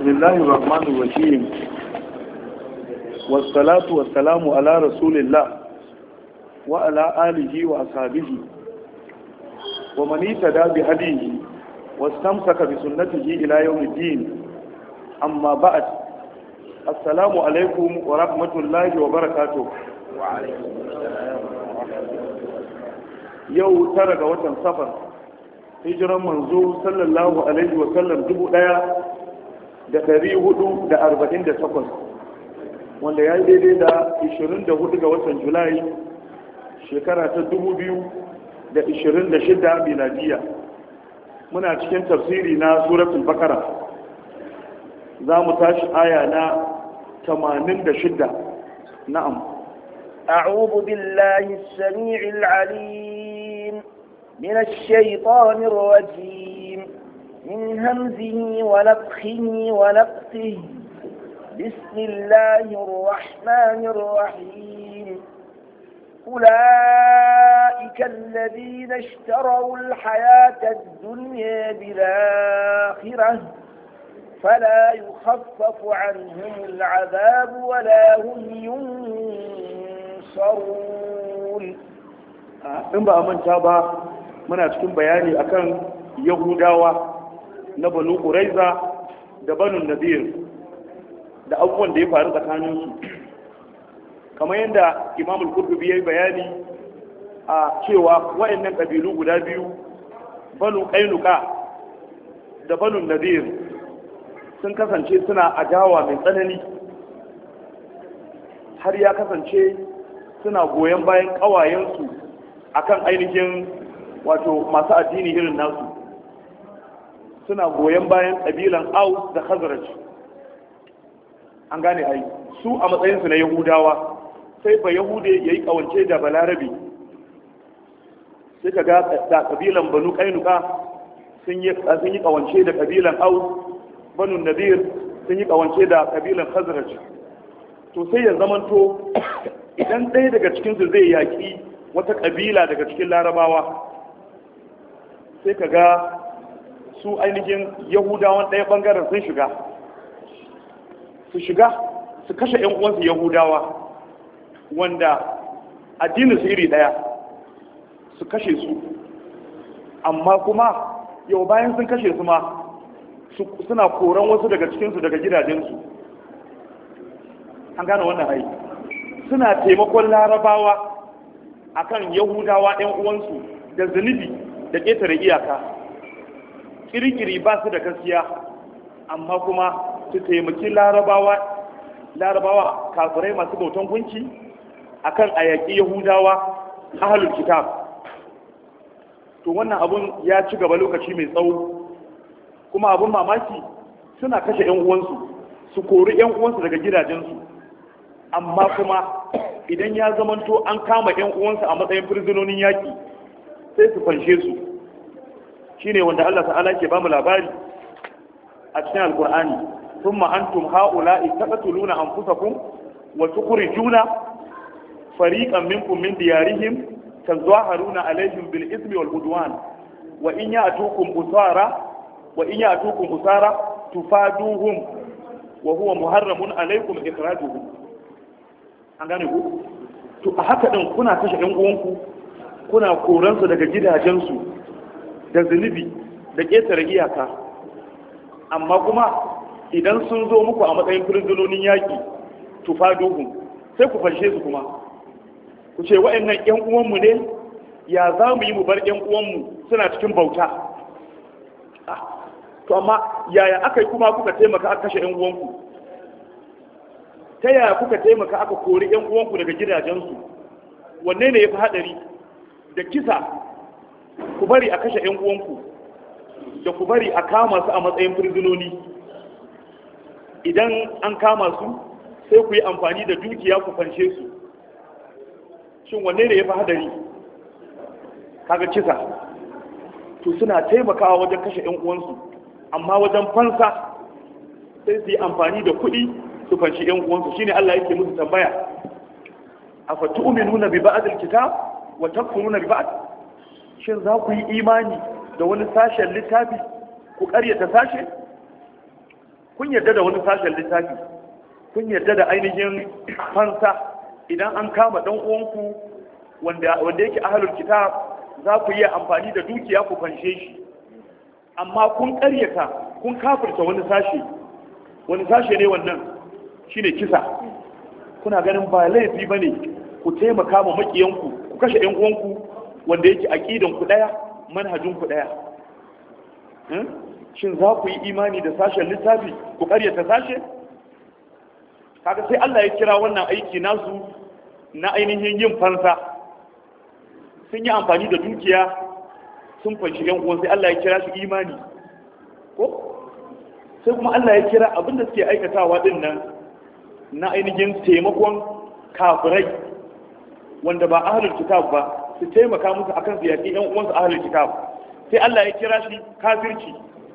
بسم الله الرحمن الرحيم والصلاة والسلام على رسول الله وعلى آله وأصحابه ومن اهتدى بهديه واستمسك بسنته إلى يوم الدين. أما بعد، السلام عليكم ورحمة الله وبركاته. وعليكم السلام ورحمة الله. يوم ترك وطن سفر hijiran manzo sallallahu alaihi wa sallam 1448 wanda ya yi daidai da 24 ga watan julai shekara ta 2026 miladiya. Muna cikin tafsiri na suratul bakara, za mu tashi aya na 86. na'am. أعوذ بالله السميع العليم من الشيطان الرجيم من همزه ونفخه ونفثه. بسم الله الرحمن الرحيم. أولئك الذين اشتروا الحياة الدنيا بالآخرة فلا يخفف عنهم العذاب ولا هم ينصرون. in ba a manta ba, muna cikin bayani akan yahudawa na banu quraiza da banu nadir da abubuwan da ya faru tsakaninsu, kamar yadda imam al-qurtubi yayi bayani a cewa wayannan kabilu guda biyu, banu qainuqa da banu nadir, sun kasance suna adawa mai tsanani, har ya kasance suna goyon bayan kawayensu akan ainihin wato masu addini irin nasu. Suna goyon bayan ƙabilan Aus da Khazraj. An gane ai, su a matsayinsu na Yahudawa, sai ba Yahude ya yi ƙawance da Balarabe, sai ka ga da ƙabilan Banu Qainuqa sun yi ƙawance da ƙabilan Aus, Banu Nadir sun yi ƙawance da ƙabilan Khazraj. To sai ya zamanto idan ɗaya daga cikinsu zai yaƙi wata ƙabila daga cikin Larabawa, sai ka ga su ainihin Yahudawan ɗaya ɓangaren sun shiga su kashe 'yan uwansu Yahudawa wanda addinin su iri ɗaya, su kashe su. amma kuma yau bayan sun kashe su ma suna koran wasu daga cikinsu daga gidajensu. An gane wannan ai, suna taimakon Larabawa akan Yahudawa ɗan uwansu da zunubi da ƙetare iyaka. Kirkiri ba su da gaskiya, amma kuma su taimaki Larabawa kafirai masu bautan gunki akan ayaki Yahudawa ahlul kitab. To wannan abun ya ci gaba lokaci mai tsawo, kuma abun mamaki suna kashe ƴan uwansu, su kori ƴan uwansu daga gidajensu, amma kuma idan ya zamanto an kama ƴan uwansu a matsayin firzinonin yaƙi, sai su fanshe su. Shine wanda Allah ta'ala ke bamu labari a cikin Alƙur'ani, thumma antum ha'ula'i taqtuluna anfusakum wa tukhrijuna fariqan minkum min diyarihim tazaharuna alaihim bil ismi wal udwan wa in ya'tukum usara tufaduhum wa huwa muharramun alaikum ikhrajuhum. An gane ku? To a haka din kuna kashe ƴan uwanku, kuna koransu daga gidajensu da zunubi da ƙetare iyaka, amma kuma idan sun zo muku a matsayin firzinonin yaƙi, tufaduhum, sai ku fanshe su. kuma ku ce wa'annan ƴan uwanmu ne, ya za mu yi mu bar ƴan uwanmu suna cikin bauta? To amma yaya aka yi kuma kuka taimaka aka kashe ƴan uwanku? Ta yaya kuka taimaka aka kori ƴan uwanku daga gidajensu? Wanne ne ya fi haɗari, da kisa ku bari a kashe ƴan uwanku da ku bari a kama su a matsayin firzinoni? Idan an kama su sai ku yi amfani da dukiya ku fanshe su. Shin wanne ne ya fi haɗari? Kaga kisa. To suna taimakawa wajen kashe ƴan uwansu, amma wajen fansa sai su yi amfani da kuɗi su fanshi ƴan uwansu. Shine Allah yake musu tambaya, afatu'minuna bi ba'd al-kitab wa takfuruna bi ba'd? Shin za ku yi imani da wani sashen littafi ku ƙaryata sashe? kun yarda da wani sashen littafi, kun yarda da ainihin fansa idan an kama dan uwanku wanda yake ahlul kitab, za ku yi amfani da dukiya ku fanshe shi, amma kun ƙaryata kun kafirta wani sashe ne wannan shine kisa. Kuna ganin ba laifi bane ku taimaka ma makiyanku, ku kashe ɗan uwanku wanda yake aqidan ku daya, manhajin ku daya. Shin za ku yi imani da sashen littafi ku ƙaryata sashe? Kaga sai Allah ya kira wannan aiki nasu na ainihin yin fansa, sun yi amfani da dukiya sun fanshi yan uwan, sai Allah ya kira su imani ko sai kuma Allah ya kira abinda suke aikatawa din nan na ainihin taimakon kafirai wanda ba ahlul kitab ba, su taimaka musu akan su yaƙi yan uwansu ahlul kitab, sai Allah ya kira shi kafirci.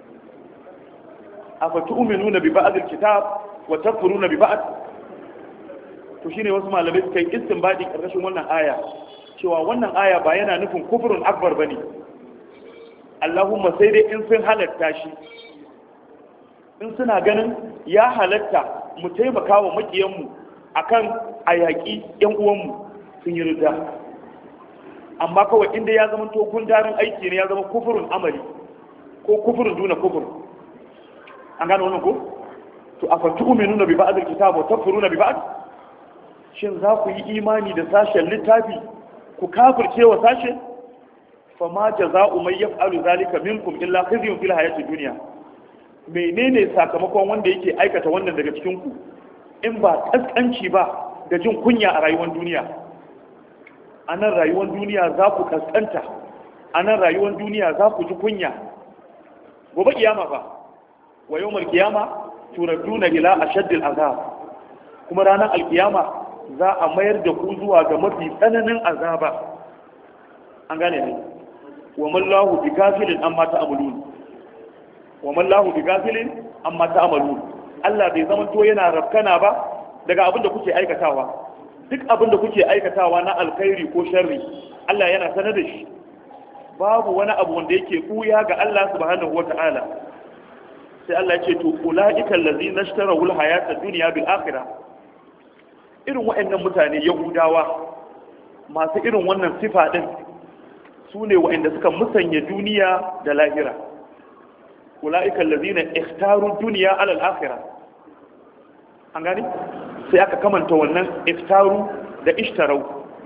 afatu'minuna bi ba'dil kitab wa takfuruna bi ba'd. To shine wasu malamai suka yi istinbadi karkashin wannan aya cewa wannan aya ba yana nufin kufrun akbar bane, Allahumma sai dai in sun halatta shi, in suna ganin ya halatta mu taimaka wa makiyanmu akan ayaki yan uwanmu, sun yi rida. Amma kawai inda ya zama to gundarin aiki ne, ya zama kufrun amali ko kufrun duna kufur, an gano wannan ko? To afatu'minuna bi ba'dil kitab wa takfuruna bi ba'd, shin za ku yi imani da sashen littafi ku kafirce wa sashe? Fama jaza'u man yaf'alu zalika minkum illa khizyun fil hayatid dunya. Menene sakamakon wanda yake aikata wannan daga cikin ku in ba kaskanci ba da jin kunya a rayuwar duniya? A nan rayuwar duniya za ku kaskanta, a nan rayuwar duniya za ku ji kunya. Gobe kiyama fa, wa yawmal kiyama turadduna ila ashaddil azab, kuma ranar alkiyama za a mayar da ku zuwa ga mafi tsananin azaba. An gane ne? Wa mallahu bi gafilin amma ta'malun, wa mallahu bi gafilin amma ta'malun. Allah bai zama to yana rafkana ba daga abin da kuke aikatawa. Duk abin da kuke aikatawa na alkhairi ko sharri, Allah yana sanar da shi. Babu wani abu wanda yake kuya ga Allah subhanahu wata'ala. Sai Allah ya ce to ulaika allazina ishtaraw alhayata ad-dunya bil akhirah. Irin waɗannan mutane Yahudawa masu irin wannan sifa din su ne waɗanda suka musanya duniya da lahira. Ulaika allazina ikhtaru dunya ala al-akhirah. An gani? Sai aka kamanta wannan ikhtaru da ishtarau.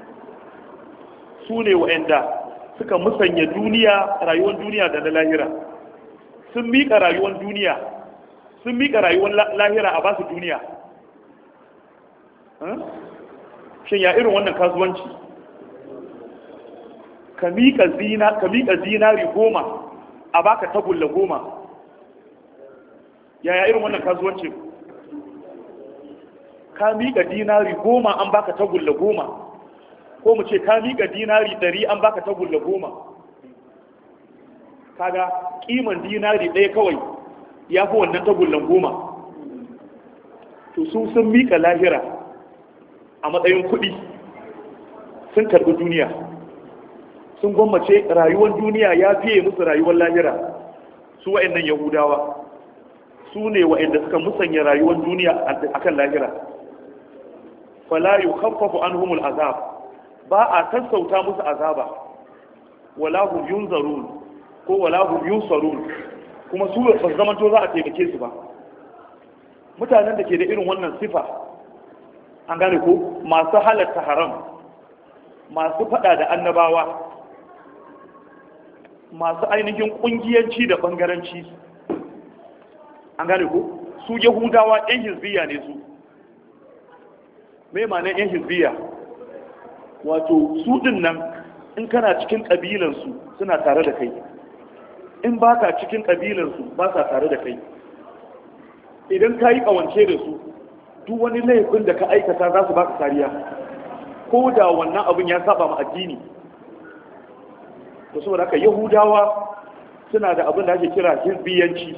Su ne waɗanda suka musanya duniya, rayuwar duniya da na lahira. Sun miƙa rayuwar duniya, sun miƙa rayuwar lahira a basu duniya. Shin ya irin wannan kasuwanci? Ka miƙa zinari 10 a baka tagulla 10. Yaya irin wannan kasuwancin? Ka miƙa dinari 10 an baka tagulla 10, ko mu ce ka miƙa dinari 100 an baka tagulla 10. Kaga kiman dinari ɗaya kawai ya fi wannan tagullan 10. To sun miƙa lahira a matsayin kuɗi, sun karɓi duniya, sun gwammace rayuwar duniya ya fiye musu rayuwar lahira. Su wa'annan Yahudawa su ne wa'anda suka musanya rayuwar duniya akan lahira. Fala yukhaffafu anhumul azab, ba a sassauta musu azaba, wala hum yunzarun ko wala hum yusarun, kuma su ba zaman to za a taimake su ba. Mutanen da ke da irin wannan sifa, an gane ko, masu halatta haram, masu fada da annabawa, masu ainihin kungiyanci da bangaranci, an gane ko, su Yahudawa yan hizbiya ne su. Mai ma yan hizbiya? Wato su din nan in kana cikin kabilansu suna tare da kai, in baka cikin kabilansu ba sa tare da kai. Idan ka yi kawance da su, duk wani laifin da ka aikata za su baka kariya, ko da wannan abin ya saba ma addini. To saboda haka Yahudawa suna da abin da ake kira hizbiyanci,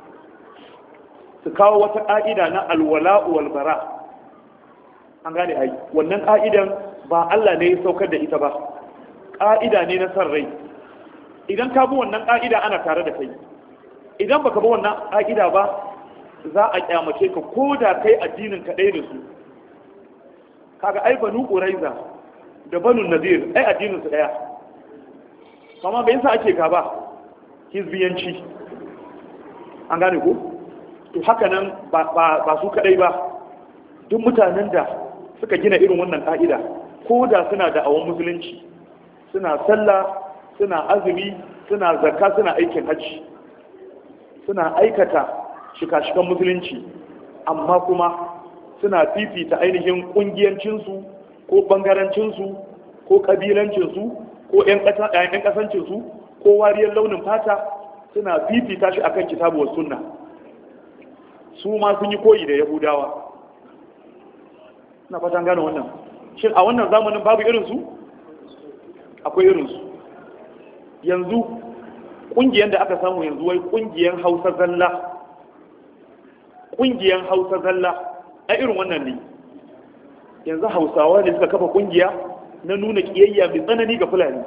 su kawo wata ƙa'ida na alwala'u wal bara. An gane ai, wannan ƙa'idan ba Allah ne ya saukar da ita ba, ƙa'ida ne na san rai. Idan ka bi wannan ƙa'ida ana tare da kai, idan baka bi wannan ƙa'ida ba za a kyamace ka ko da kai addinin ka ɗaya da su. Kaga ai banu Quraiza da banu Nadir ai addinin su ɗaya, amma bai yasa ake gaba hizbiyanci. An gane ko? To haka nan ba su kadai ba, duk mutanen da suka gina irin wannan ka'ida ko da suna da awon musulunci, suna sallah, suna azumi, suna zakka, suna aikin hajji, suna aikata shika-shikan musulunci, amma kuma suna fifita ainihin kungiyancinsu ko bangarancinsu ko kabilancinsu ko 'yan kasancinsu ko wariyar launin fata, suna fifita shi akan kitabu wa sunna. Su ma sun yi koyi da Yahudawa. Na fatan gane wannan. Shin a wannan zamanin babu irinsu? Akwai irinsu. Yanzu ƙungiyar da aka samu yanzu wai ƙungiyar Hausa zalla. Ƙungiyar Hausa zalla a irin wannan ne. Yanzu Hausawa ne suka kafa ƙungiya na nuna ƙiyayya mai tsanani ga Fulani.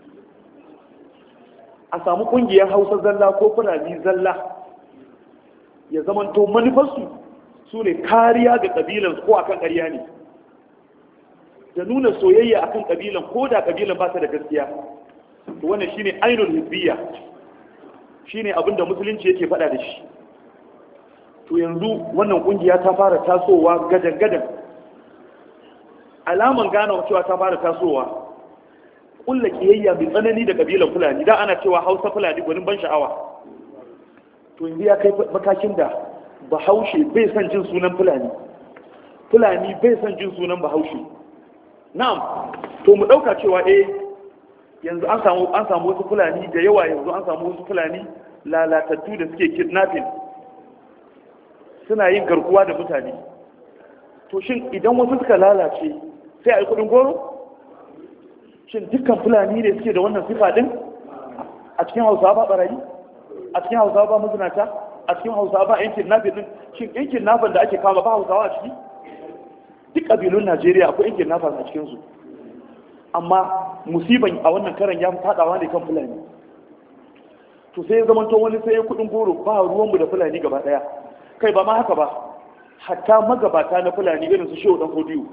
A samu ƙungiyar Hausa zalla ko Fulani zalla, ya zamanto manufarsu su ne kariya ga ƙabilansu ko akan ƙarya ne, da nuna soyayya akan ƙabilan ko da ƙabilan ba ta da gaskiya. To wannan shine ainul hizbiyya, shine abin da musulunci yake faɗa da shi. To yanzu wannan ƙungiya ta fara tasowa gadan-gadan. Alaman gane cewa ta fara tasowa, ƙulla ƙiyayya mai tsanani da ƙabilan Fulani. Da ana cewa Hausa Fulani gwanin ban sha'awa. To yanzu ya kai matakin da Bahaushe bai son jin sunan Fulani, Fulani bai son jin sunan Bahaushe. Na'am, to mu ɗauka cewa yanzu an samu wasu Fulani da yawa, yanzu an samu wasu Fulani lalatattu da suke kidnapping, suna yin garkuwa da mutane. To shin idan wasu suka lalace sai a yi kuɗin goro? Shin dukkan Fulani ne suke da wannan sifa din? A cikin Hausawa ba barayi? A cikin Hausawa ba mazinata? A cikin Hausawa ba yan kidnapping din? Shin yan kidnapping da ake kama ba Hausawa a ciki? Duk ƙabilun Najeriya akwai yan kidnappers a cikinsu. Amma musiban a wannan karan ya faɗawa ne kan Fulani. To sai ya zamanto wani sai ya kuɗin goro, ba ruwanmu da Fulani gaba ɗaya. Kai ba ma haka ba, hatta magabata na Fulani irin su Shehu Dan Fodiyo.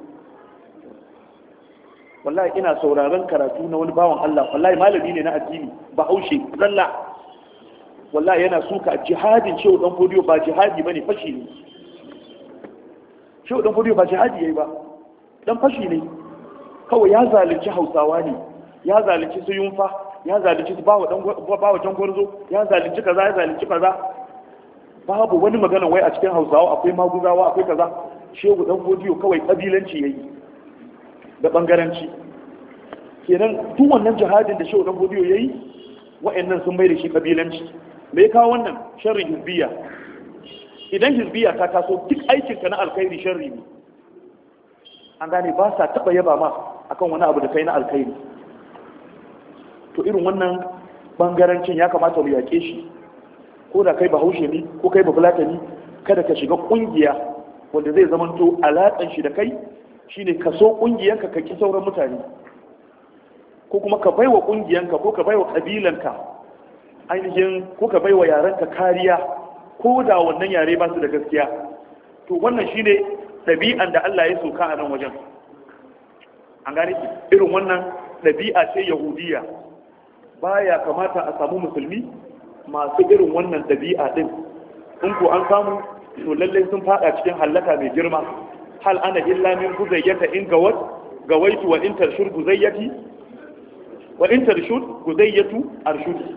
Wallahi ina sauraron karatu na wani bawan Allah, wallahi malami ne na addini, Bahaushe zalla. Wallahi yana suka jihadin Shehu Dan Fodiyo ba jihadi bane, fashi ne. Shehu Dan Fodiyo ba jihadi yayi ba, dan fashi ne. Kawai ya zalunci Hausawa ne, ya zalunci su Yunfa, ya zalunci su bawa Jangwarzo, ya zalunci kaza, ya zalunci kaza. Babu wani magana wai a cikin Hausawa akwai Maguzawa, akwai kaza. Shehu Dan Fodiyo kawai kabilanci yayi da bangaranci. Kenan duk wannan jihadin da Shehu Dan Fodiyo yayi, wa'annan sun bai da shi kabilanci. Me ya kawo wannan? Sharrin hizbiya. Idan hizbiya ta taso, duk aikinka na alkhairi sharri ne. An gane, ba sa taba yaba ma akan wani abu da kai na alkhairi. To irin wannan bangarancin ya kamata mu yake shi. Ko da kai Bahaushe ne ko kai Bafulatani, kada ka shiga kungiya wanda zai zamanto alaƙan shi da kai shine ka so kungiyanka ka ki sauran mutane, ko kuma ka baiwa kungiyanka ko ka baiwa kabilanka ainihin, ko ka baiwa yarenka kariya ko da wannan yare ba su da gaskiya. To wannan shine ɗabi'an da Allah ya soka a nan wajen. An gane, irin wannan ɗabi'a ce Yahudiya. Baya kamata a samu musulmi masu irin wannan ɗabi'a din. In ko an samu, to lallai sun fada cikin hallaka mai girma. Hal ana illa min guzayyata in gawaitu wa in tarshud guzayyati wa in tarshud guzayyatu arshudi.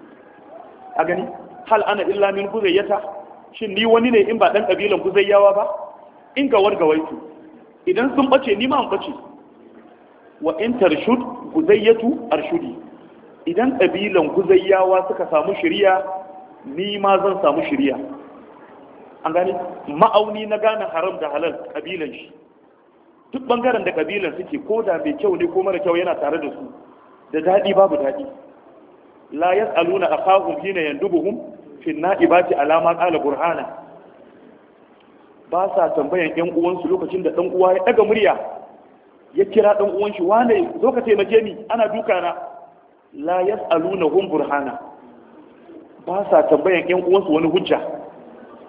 A gani, hal ana illa min guzayyata, shin ni wani ne in ba dan kabilan guzayyawa ba? In gawaitu, idan sun bace ni ma an bace. Wa in tarshud guzayyatu arshudi, idan kabilan guzayyawa suka samu shiriya, ni ma zan samu shiriya. An gani, ma'auni na gane haram da halal kabilan shi. Duk bangaren da kabilan suke, ko da mai kyau ne ko mara kyau, yana tare da su, da daɗi babu daɗi. La yas'aluna akhahum hina yandubuhum fi na'ibati alama qala burhana. Ba sa tambayan ƴan uwansu lokacin da ɗan uwa ya ɗaga murya ya kira ɗan uwan shi, wane zo ka taimake ni, ana duka na. La yas'alunahum burhana. Ba sa tambayan ƴan uwansu wani hujja.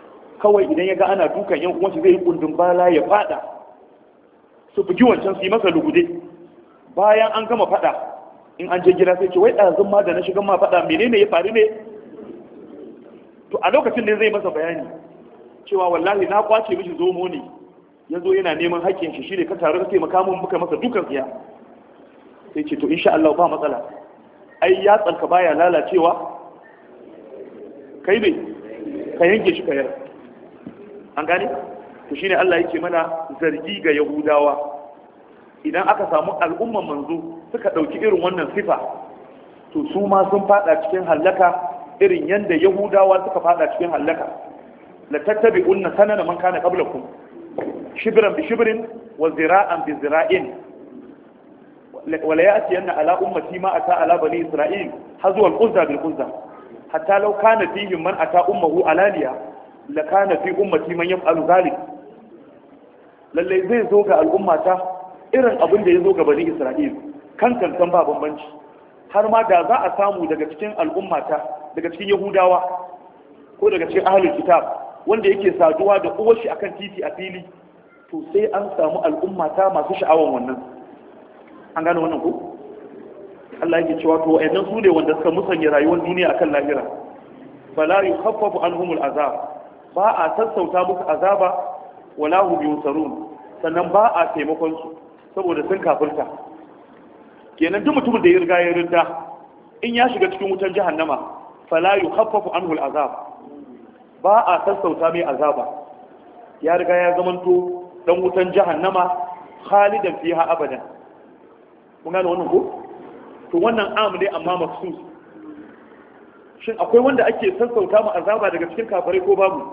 kawai idan ya ga ana dukan yan uwansa zai yi kundin bala ya fada su bugi wancan su yi masa lugude. Bayan an gama fada in an je gida sai ce wai ɗazun ma da na shiga ma fada menene ya faru ne. To a lokacin da zai masa bayani cewa wallahi na kwace mishi zomo ne ya zo yana neman haƙƙin shi shine ka taru ka taimaka mun muka masa dukan tsiya. Sai ce to insha Allah ba matsala, ai ya tsanka baya lalacewa, kai ne ka yanke shi kayar. An gane to shine Allah yake mana zargi ga Yahudawa idan aka samu al'umman manzo suka dauki irin wannan sifa to su ma sun fada cikin halaka irin yanda Yahudawa suka fada cikin halaka. La tattabi'unna sanana man kana qablakum shibran bi shibrin wa zira'an bi zira'in wa la ya'ti anna ala ummati ma ata ala bani isra'il hazwa al-quzza bil quzza hatta law kana fihim man ata ummuhu alaniya la kana fi ummati man yaf'alu dhalik. Lalle zai zo ga al'ummata irin abin da ya zo ga bani isra'il kan ba bambanci. Har ma da za a samu daga cikin al'ummata daga cikin yahudawa ko daga cikin ahlul kitab wanda yake saduwa da uwar shi akan titi a fili, to sai an samu al'ummata masu sha'awan wannan. An gane wannan ko Allah yake cewa to wayannan su ne wanda suka musanya rayuwar duniya akan lahira. Fala yukhaffafu anhumul azab, ba a sassauta musu azaba wala hum yunsarun, sannan ba a taimakon su saboda sun kafirta. Kenan duk mutumin da ya riga ya rinda in ya shiga cikin wutar jahannama fala yukhaffafu anhu al'azab, ba a sassauta mai azaba, ya riga ya zamanto dan wutan jahannama khalidan fiha abadan. Mun gane wannan ko to wannan am ne amma maksus. Shin akwai wanda ake sassauta ma azaba daga cikin kafirai ko babu?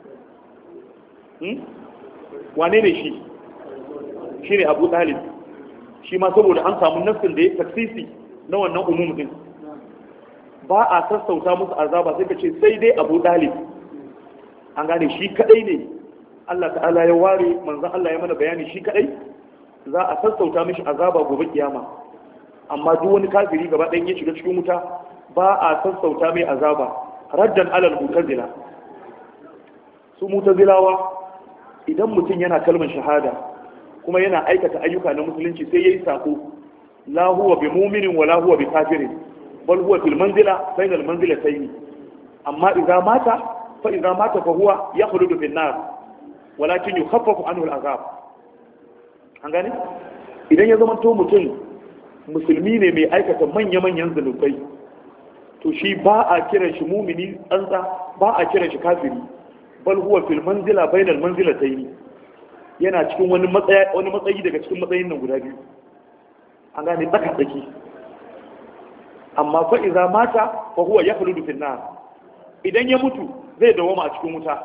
Wane ne shi? Shi ne Abu Talib. Shi ma saboda an samu nassin da ya taksisi na wannan umum din, ba a sassauta musu azaba sai ka ce sai dai Abu Talib. An gane shi kadai ne Allah ta'ala ya ware, manzon Allah ya mana bayani shi kadai za a sassauta mishi azaba gobe kiyama. Amma duk wani kafiri gaba ɗayan ya shiga cikin wuta ba a sassauta mai azaba. Raddan alal mutazila, su mutazilawa idan mutum yana kalmar shahada kuma yana aikata ayyuka na musulunci sai yayi sako, la huwa bi mu'minin wa la huwa bi kafirin bal huwa fil manzila bayna al manzilatayn. Amma idza mata fa huwa yakhludu fil nar walakin yukhaffafu anhu al azab. An gane idan ya zama to mutum musulmi ne mai aikata manya-manyan zunubai, to shi ba a kiran shi mumini tsantsa, ba a kiran shi kafiri, bal huwa fil manzila bainal manzilatayn, yana cikin wani matsayi daga cikin matsayin nan guda biyu. An gane tsaka tsaki. Amma fa idza mata fa huwa yakhludu fil nar, idan ya mutu zai dawoma a cikin wuta.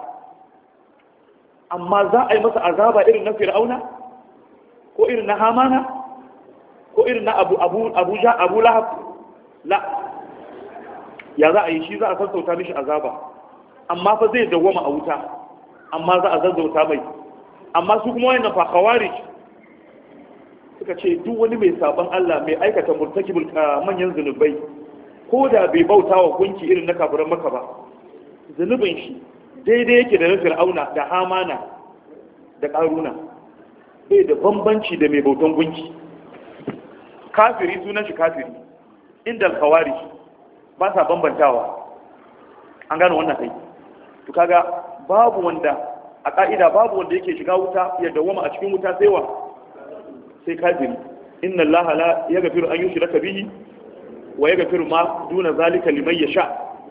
Amma za a yi masa azaba irin na fir'auna ko irin na hamana ko irin na abu lahab? La, ya za a yi shi za a sassauta mishi azaba, amma fa zai dawwama a wuta, amma za a zazzauta mai. Amma su kuma wayannan fa khawarij suka ce duk wani mai saban Allah mai aikata murtakibul manyan zunubai, ko da bai bauta wa gunki irin na kafiran Makka ba, zunubin shi daidai yake da na fir'auna da hamana da karuna, bai da bambanci da mai bautan gunki. Kafiri sunan shi kafiri inda al-khawarij ba sa bambantawa. An gano wannan kai to kaga babu wanda a ka'ida babu wanda yake shiga wuta ya dawoma a cikin wuta sai wa sai kafiri. Inna allaha la yaghfiru an yushraka bihi wa yaghfiru ma duna zalika liman yasha.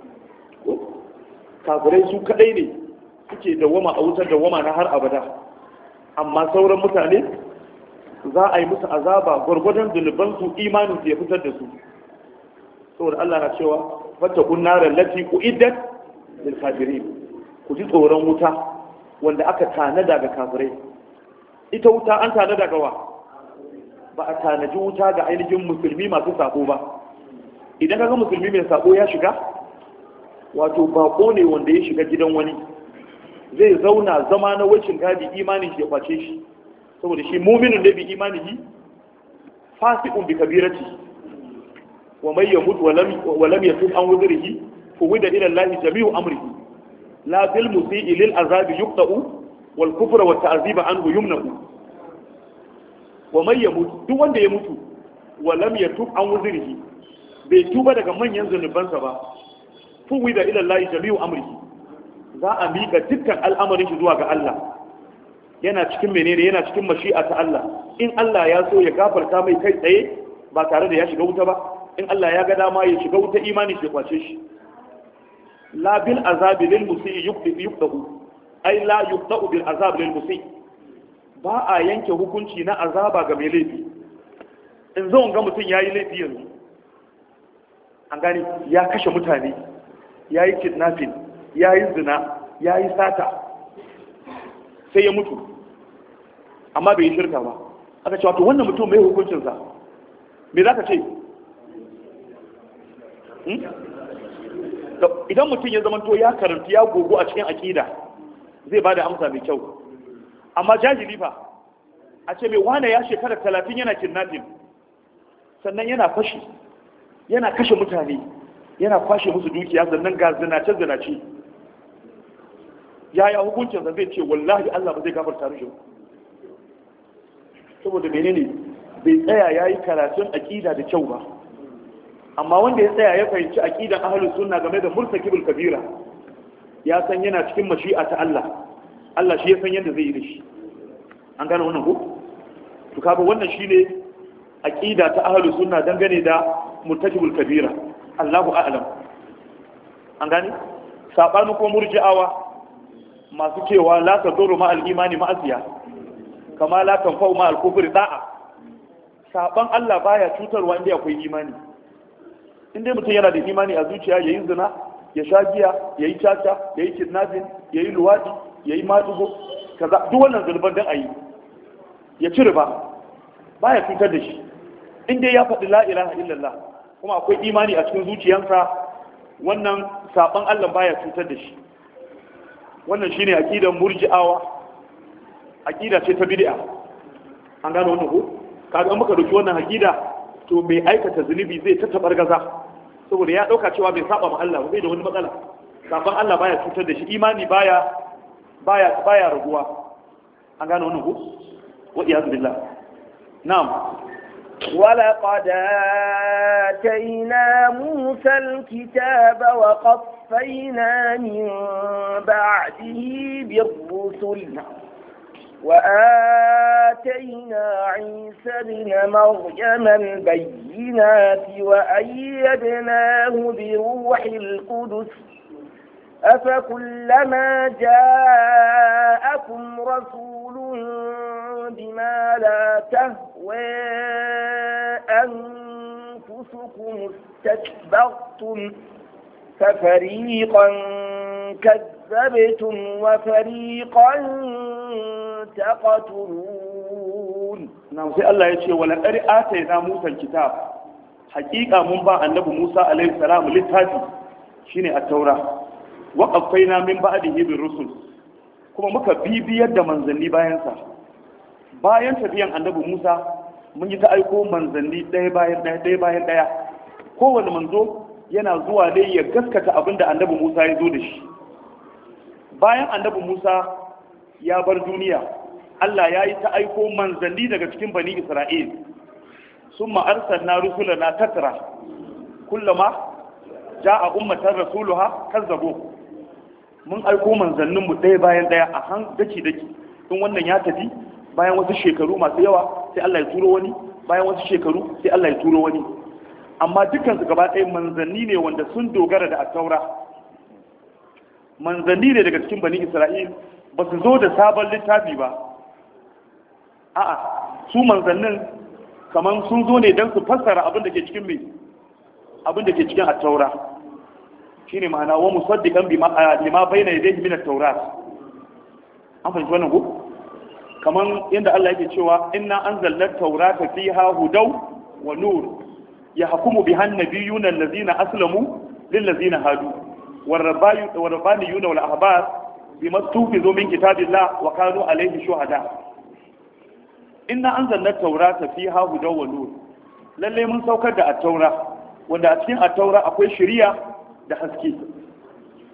Kafirai su kadai ne suke dawoma a wutar dawoma na har abada, amma sauran mutane za a yi musu azaba gwargwadon zunubansu, imanin su ya fitar da su. Saboda Allah na cewa fattakun narar lati uiddat lil kafirin, ku ji tsoron wuta wanda aka tanada ga kafirai. Ita wuta an tanada ga wa? Ba a tanaji wuta ga ainihin musulmi masu sako ba. Idan kaga musulmi mai sako ya shiga, wato bako ne wanda ya shiga gidan wani, zai zauna zama na wacin gadi imanin shi ya kwace shi, saboda shi muminin da bi imanihi fasiqun bi kabirati wa may yamut wa lam yatub an wuzrihi fa wida ila Allah jami'u amrihi. la bil musii lil azabi yuqta'u wal kufra wa ta'ziba anhu yumna'u wa man yamut duk wanda ya mutu wa lam yatub an wuzrihi bai tuba daga manyan zunubansa ba fuwi da ila Allah jami'u amrihi za a miƙa dukkan al'amarin shi zuwa ga Allah yana cikin menene yana cikin mashi'a ta Allah in Allah ya so ya gafarta mai kai tsaye ba tare da ya shiga wuta ba in Allah ya ga dama ya shiga wuta imani shi kwace shi la bil azabi lil musii yuqdahu ai la yuqda'u bil azab lil musii ba a yanke hukunci na azaba ga mai laifi in zo ga mutum yayi laifi yanzu an gani ya kashe mutane yayi kidnapping yayi zina yayi sata sai ya mutu amma bai yi shirka ba aka ce wato wannan mutum mai hukuncinsa me za ka ce idan mutum ya zamanto ya karanta ya gogo a cikin aƙida zai ba da amsa mai kyau amma jahili fa a ce mai wane ya shekara 30 yana kidnapping sannan yana fashi yana kashe mutane yana kwashe musu dukiya sannan ga zinace yaya hukuncinsa zai ce wallahi Allah ba zai gafarta mishi saboda menene bai tsaya yayi karatun aqida da kyau ba amma wanda ya tsaya ya fahimci aqidan ahlus sunna game da murtakibul kabira ya san yana cikin mashi'a ta Allah Allah shi ya san yadda zai yi da shi an gane wannan ko to kaga wannan shine aqida ta ahlus sunna dangane da murtakibul kabira Allahu a'lam an gane sabanin ko murji'awa masu cewa la tadurru ma al-imani ma'asiya kama la tanfa'u ma al-kufri da'a saban Allah baya cutarwa inda akwai imani inda mutum yana da imani a zuciya yayin zina ya sha giya yayi caca yayi kidnapping yayi luwadi yayi madugo kaza duk wannan zulban dan ayi ya ci riba baya cutar da shi inda ya faɗi la ilaha illallah kuma akwai imani a cikin zuciyarsa wannan saban Allah baya cutar da shi wannan shine aqidar murji'awa aqida ce ta bid'a an gano wannan ko kaga an muka dauki wannan aqida to mai aikata zunubi zai ta tabargaza saboda ya dauka cewa bai saba ma Allah bai da wani matsala saban Allah baya cutar da shi imani baya raguwa an gano wannan ko wa iyaz billah na'am ولقد آتينا موسى الكتاب وقفينا من بعده بالرسل وآتينا عيسى بن مريم البينات وأيدناه بروح القدس أفكلما جاءكم رسول بما لا تهوى أنفسكم استكبرتم ففريقا كذبتم وفريقا تقتلون نعم سي الله يشي ولقد آتينا موسى الكتاب حقيقة من با النبي موسى عليه السلام للتافي شيني التوراة وقفينا من بعده بالرسل kuma muka bibiyar da manzanni bayansa bayan tafiyan annabi Musa mun yi ta aiko manzanni ɗaya bayan ɗaya kowane manzo yana zuwa ne ya gaskata abin da annabi Musa ya zo da shi bayan annabi Musa ya bar duniya Allah ya yi ta aiko manzanni daga cikin bani Isra'il summa arsalna rusulana tatra kullama ja'a ummatan rasuluha kazzabu mun aiko manzanninmu ɗaya bayan ɗaya a daki in wannan ya tafi bayan wasu shekaru masu yawa sai Allah ya turo wani bayan wasu shekaru sai Allah ya turo wani amma dukansu gaba ɗaya manzanni ne wanda sun dogara da attaura manzanni ne daga cikin bani Isra'il ba su zo da sabon littafi ba a'a su manzannin kamar sun zo ne don su fassara abin da ke cikin mai abin da ke cikin attaura shine ma'ana wa musaddiqan lima bayna yadayhi min at-taurat an fahimci wannan ko kaman yadda Allah yake cewa inna anzalna at-taurata fiha hudaw wa nur yahkumu biha an-nabiyyuna allazina aslamu lil ladzina hadu war-rabbaniyuna wal ahbar bima tufizu min kitabillah wa kanu alayhi shuhada inna anzalna at-taurata fiha hudaw wa nur lalle mun saukar da at-taura wanda a cikin at-taura akwai shari'a da haske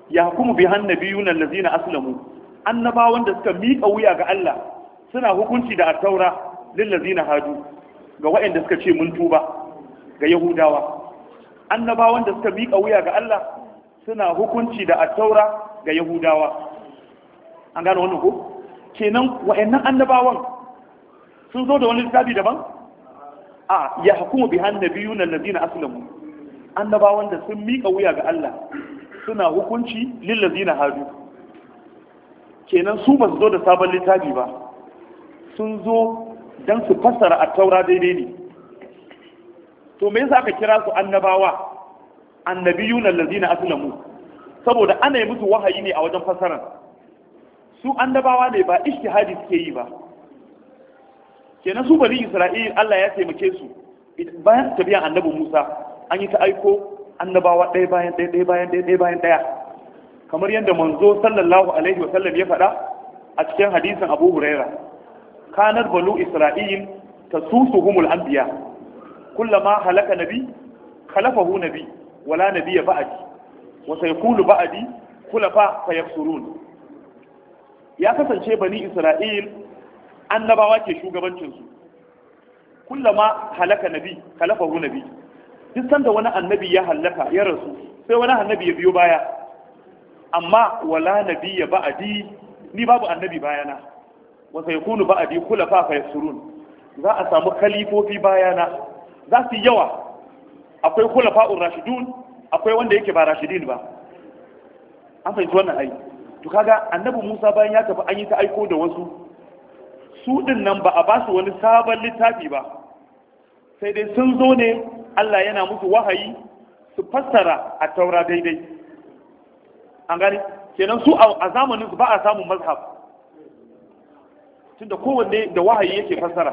yahkumu bihan nabiyuna allazina aslamu annabawan da suka miƙa wuya ga Allah suna hukunci da at-taura lil ladzina hadu ga waɗanda suka ce mun tuba ga yahudawa annabawan da suka miƙa wuya ga Allah suna hukunci da at-taura ga yahudawa an gano wannan ko kenan waɗannan annabawan sun zo da wani littafi daban a yahkumu bihan nabiyuna allazina aslamu annabawan da sun miƙa wuya ga Allah suna hukunci lil ladzina hadu kenan su ba su zo da sabon littafi ba sun zo don su fassara a taura daidai ne to me yasa aka kira su annabawa annabiyuna allazina aslamu saboda ana yi musu wahayi ne a wajen fassarar su annabawa ne ba ijtihadi suke yi ba kenan su bani isra'il Allah ya taimake su bayan tabiyan annabi Musa an yi ta aiko annabawa ɗaya bayan ɗaya ɗaya bayan ɗaya ɗaya bayan ɗaya kamar yadda manzo sallallahu alaihi wa sallam ya faɗa a cikin hadisin Abu Huraira kanar banu Isra'il tasusuhumul anbiya kullama halaka nabi khalafahu nabi wala nabiyya ba'di wa sayqulu ba'di khulafa fayafsurun ya kasance bani Isra'il annabawa ke shugabancin su kullama halaka nabi khalafahu nabi duk sanda wani annabi ya halaka ya rasu sai wani annabi ya biyo baya amma wala nabiyya ba'di ni babu annabi bayana wa sayakunu ba'di khulafa fa yasurun za a samu khalifofi bayana za su yawa akwai khulafa'ur rashidun akwai wanda yake ba rashidin ba an fahimci wannan ai to kaga annabi Musa bayan ya tafi an yi ta aiko da wasu su din nan ba a ba su wani sabon littafi ba sai dai sun zo ne Allah yana musu wahayi su fassara a taura daidai an gani kenan su a zamanin su ba a samun mazhab tunda kowanne da wahayi yake fassara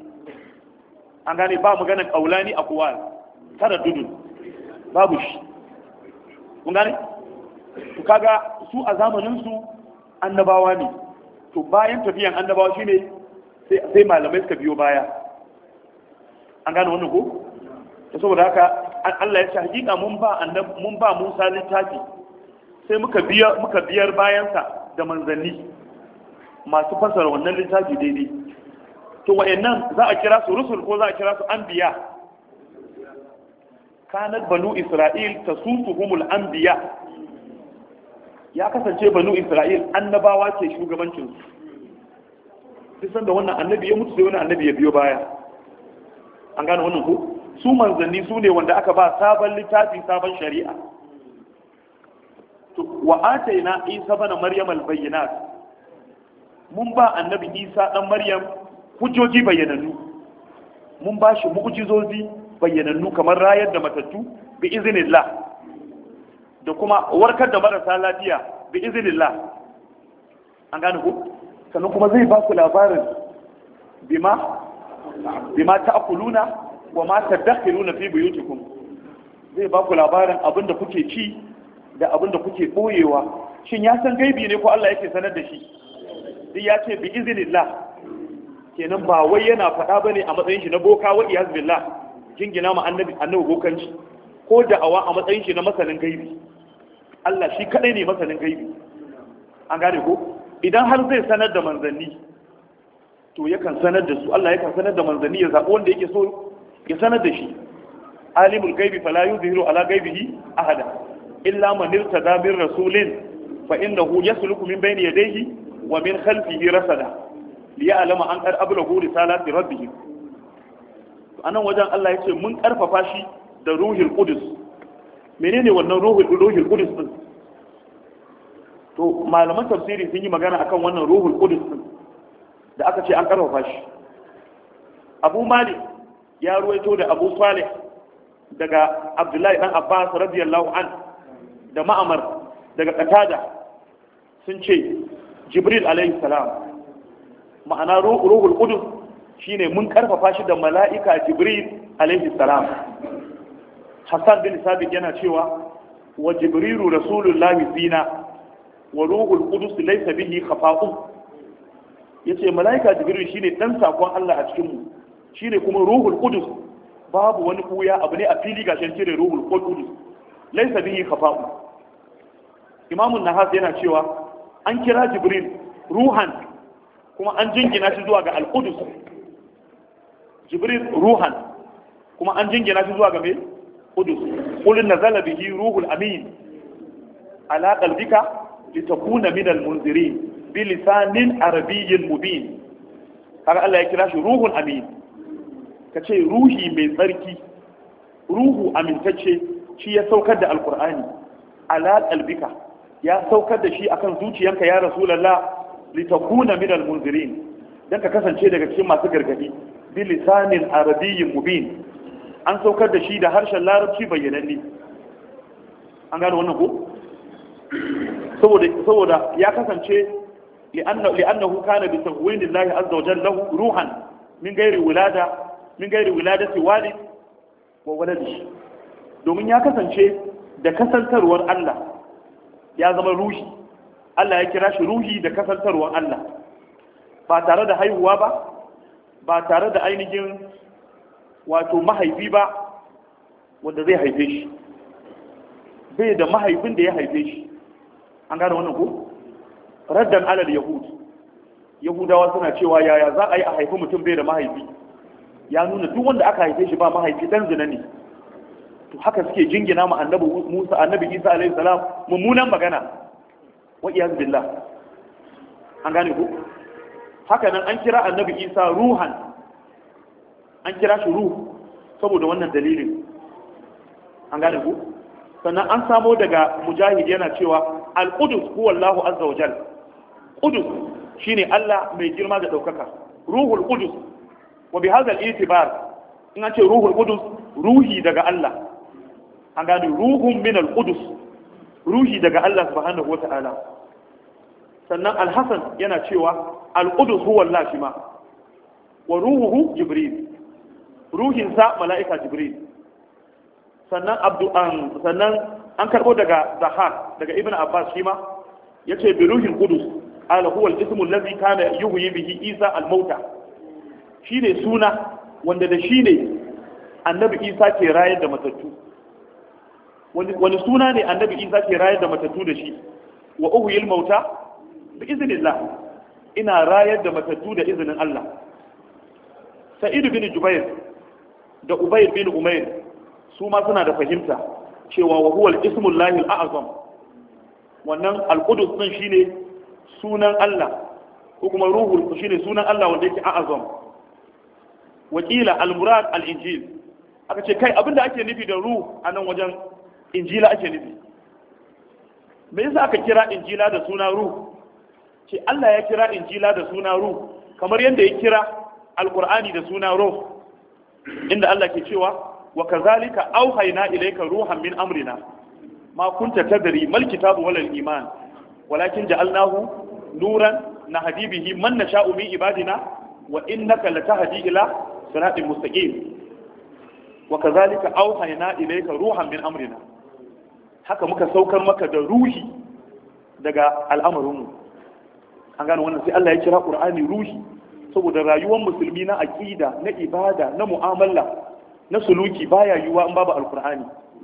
an gane ba magana kaulani a kowa tara dudu babu shi kun gane to kaga su a zamanin su annabawa ne to bayan tafiyan annabawa shine sai malamai suka biyo baya an gane wannan ko to saboda haka Allah ya ce hakika mun ba Musa littafi sai muka biyar bayansa da manzanni masu fasara wannan littafi daidai to wayannan za a kira su rusul ko za a kira su anbiya kanat banu isra'il tasusuhumul anbiya ya kasance banu isra'il annabawa ke shugabancin su sai da wannan annabi ya mutu sai wani annabi ya biyo baya an gane wannan ko su manzanni su ne wanda aka ba sabon littafi sabon shari'a wa ataina isa bana maryam albayyinat mun ba annabi isa dan maryam hujjoji bayyanannu mun ba shi mu'jizozi bayyanannu kamar rayar da matattu bi iznillah da kuma warkar da marasa lafiya bi iznillah an gane ku sannan kuma zai ba ku labarin bima ta'kuluna wa ma tadakhiruna fi buyutikum zai ba ku labarin abinda kuke ci da abinda kuke boyewa shin ya san gaibi ne ko Allah yake sanar da shi sai ya ce bi iznillah kenan ba wai yana faɗa bane a matsayin shi na boka wa iyaz billah jingina ma annabi bokanci ko da'awa a matsayin shi na masanin gaibi Allah shi kadai ne masanin gaibi an gane ko idan har zai sanar da manzanni to yakan sanar da su Allah yakan sanar da manzanni ya zaɓi wanda yake so ya sanar da shi alimul gaibi fala yuzhiru ala gaibihi ahada illa man irtada min rasulin fa innahu yasluku min bayni yadayhi wa min khalfihi rasada liya'lama an qad ablagu risalati rabbih anan wajen Allah yace mun karfafa shi da ruhul qudus menene wannan ruhul qudus din to malaman tafsiri sun yi magana akan wannan ruhul qudus din da aka ce an karfafa shi Abu Malik ya ruwaito da Abu Salih daga Abdullahi dan Abbas radiyallahu an da Ma'amar daga Qatada sun ce Jibril alaihi salam ma'ana ruhul qudus shine mun karfafa shi da mala'ika Jibril alaihi salam Hassan bin Sabit yana cewa wa Jibrilu rasulullahi fina wa ruhul qudus laysa bihi khafa'un yace mala'ika Jibril shine dan sakon Allah a cikin mu shine kuma ruhul qudus babu wani kuya abu ne a fili gashin cire ruhul qudus laysa bihi khafa'un imamun nahas yana cewa an kira jibril ruhan kuma an jingina shi zuwa ga al-qudus. jibril ruhan kuma an jingina shi zuwa ga mai qudus. qul nazala bihi ruhul amin ala qalbika litakuna min al-munzirin bi lisanin arabiyyin mubin. kaga Allah ya kira shi ruhul amin, kace ruhi mai tsarki, ruhu amintacce, shi ya saukar da alqur'ani ala qalbika, ya saukar da shi akan zuciyanka ya rasulullah litakuna min al-munzirin, dan ka kasance daga cikin masu gargadi bi lisanin arabiyyin mubin. an saukar da shi da harshen larabci bayyananne. an gano wannan ko saboda ya kasance li'annahu kana bi tawwinillahi azza wa jalla lahu ruhan min ghairi wiladati walid wa waladihi, domin ya kasance da kasantarwar Allah ya zama ruhi. Allah ya kira shi ruhi da kasantarwar Allah, ba tare da haihuwa ba tare da ainihin wato mahaifi ba wanda zai haife shi, bai da mahaifin da ya haife shi. an gane wannan ko raddan alal yahudawa suna cewa yaya za a yi a haifi mutum bai da mahaifi, ya nuna duk wanda aka haife shi ba mahaifi dan zina ne. to haka suke jingina ma annabi Isa alaihi salam mummunan magana, wa iyaz billah. an gane ko haka nan an kira annabi Isa ruhan, an kira shi ruh saboda wannan dalilin. an gane ko sannan an samo daga mujahid yana cewa al-qudus huwa Allahu azza wa jal. qudus shine Allah mai girma da daukaka, ruhul qudus. wa bi hadha al-i'tibar in an ce ruhul qudus, ruhi daga Allah. an gane ruhun min al-qudus, ruhi daga Allah subhanahu wa ta'ala. sannan al-hasan yana cewa al-qudus huwa Allah shima, wa ruhuhu jibril, ruhinsa mala'ika jibril. sannan an karbo daga zahar daga ibn abbas shi ma yace bi ruhil qudus ala huwa al-ismu allazi kana yuhyi bihi isa al-mauta, shine suna wanda da shine annabi isa ke rayar da matattu. wani suna ne annabi isa ke rayar da matattu da shi? wa uhyil mauta bi iznillah, ina rayar da matattu da izinin Allah. sa'id bin jubair da ubayr bin umayr su ma suna da fahimta cewa wa huwa al-ismu llahi al-a'zam, wannan al-qudus din shine sunan Allah, ko kuma ruhul shine sunan Allah wanda yake a'zam. wakila al-murad al-injil, aka ce kai abinda ake nufi da ruh a nan wajen injila ake nufi. me yasa aka kira injila da suna ruh? ce Allah ya kira injila da suna ruh kamar yadda ya kira al-qur'ani da suna ruh, inda Allah ke cewa wa kazalika auhayna ilayka ruhan min amrina ma kunta tadri mal kitabu wal iman walakin ja'alnahu nuran nahdi bihi man nasha'u min ibadina wa innaka latahdi ila siratin mustaqim. wa kazalika auhayna ilayka ruhan min amrina, haka muka saukar maka da ruhi daga al'amarinmu. an gano wannan, sai Allah ya kira Qur'ani ruhi saboda rayuwar musulmi na aqida, na ibada, na mu'amala, na suluki baya yiwuwa in babu alkur'ani.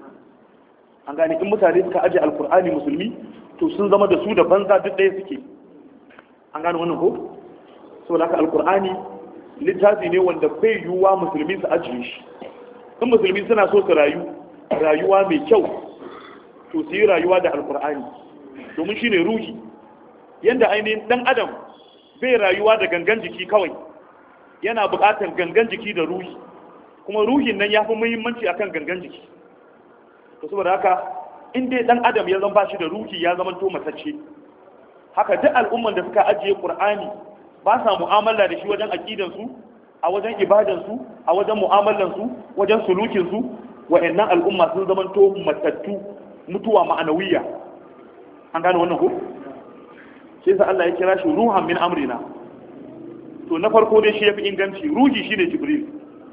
an gane in mutane suka aje alkur'ani musulmi to sun zama da su da banza duk ɗaya suke. an gane wannan ko saboda haka alkur'ani littafi ne wanda bai yiwuwa musulmi su ajiye shi. in musulmi suna so su rayuwa mai kyau to su yi rayuwa da alkur'ani, domin shine ruhi. yanda ainihin dan adam bai rayuwa da gangan jiki kawai, yana buƙatar gangan jiki da ruhi, kuma ruhin nan ya fi muhimmanci akan gangan jiki. to saboda haka in dai dan adam ya zama bashi da ruhi ya zama to matacce. haka duk al'umman da suka ajiye qur'ani ba sa mu'amala da shi wajen aqidan su, a wajen ibadan su, a wajen mu'amalan su, wajen sulukin su, wa'annan al'umma sun zama to matattu, mutuwa ma'anawiya. an gane wannan ko sai sa Allah ya kira shi ruhan min amrina. to na farko dai shi yafi inganci, ruhi shine jibril.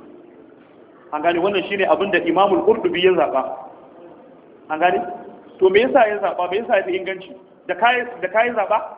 an gane wannan shine abin da imamul qurtubi ya zaba. an gane to me yasa ya zaba, me yasa ya fi inganci da kai zaba?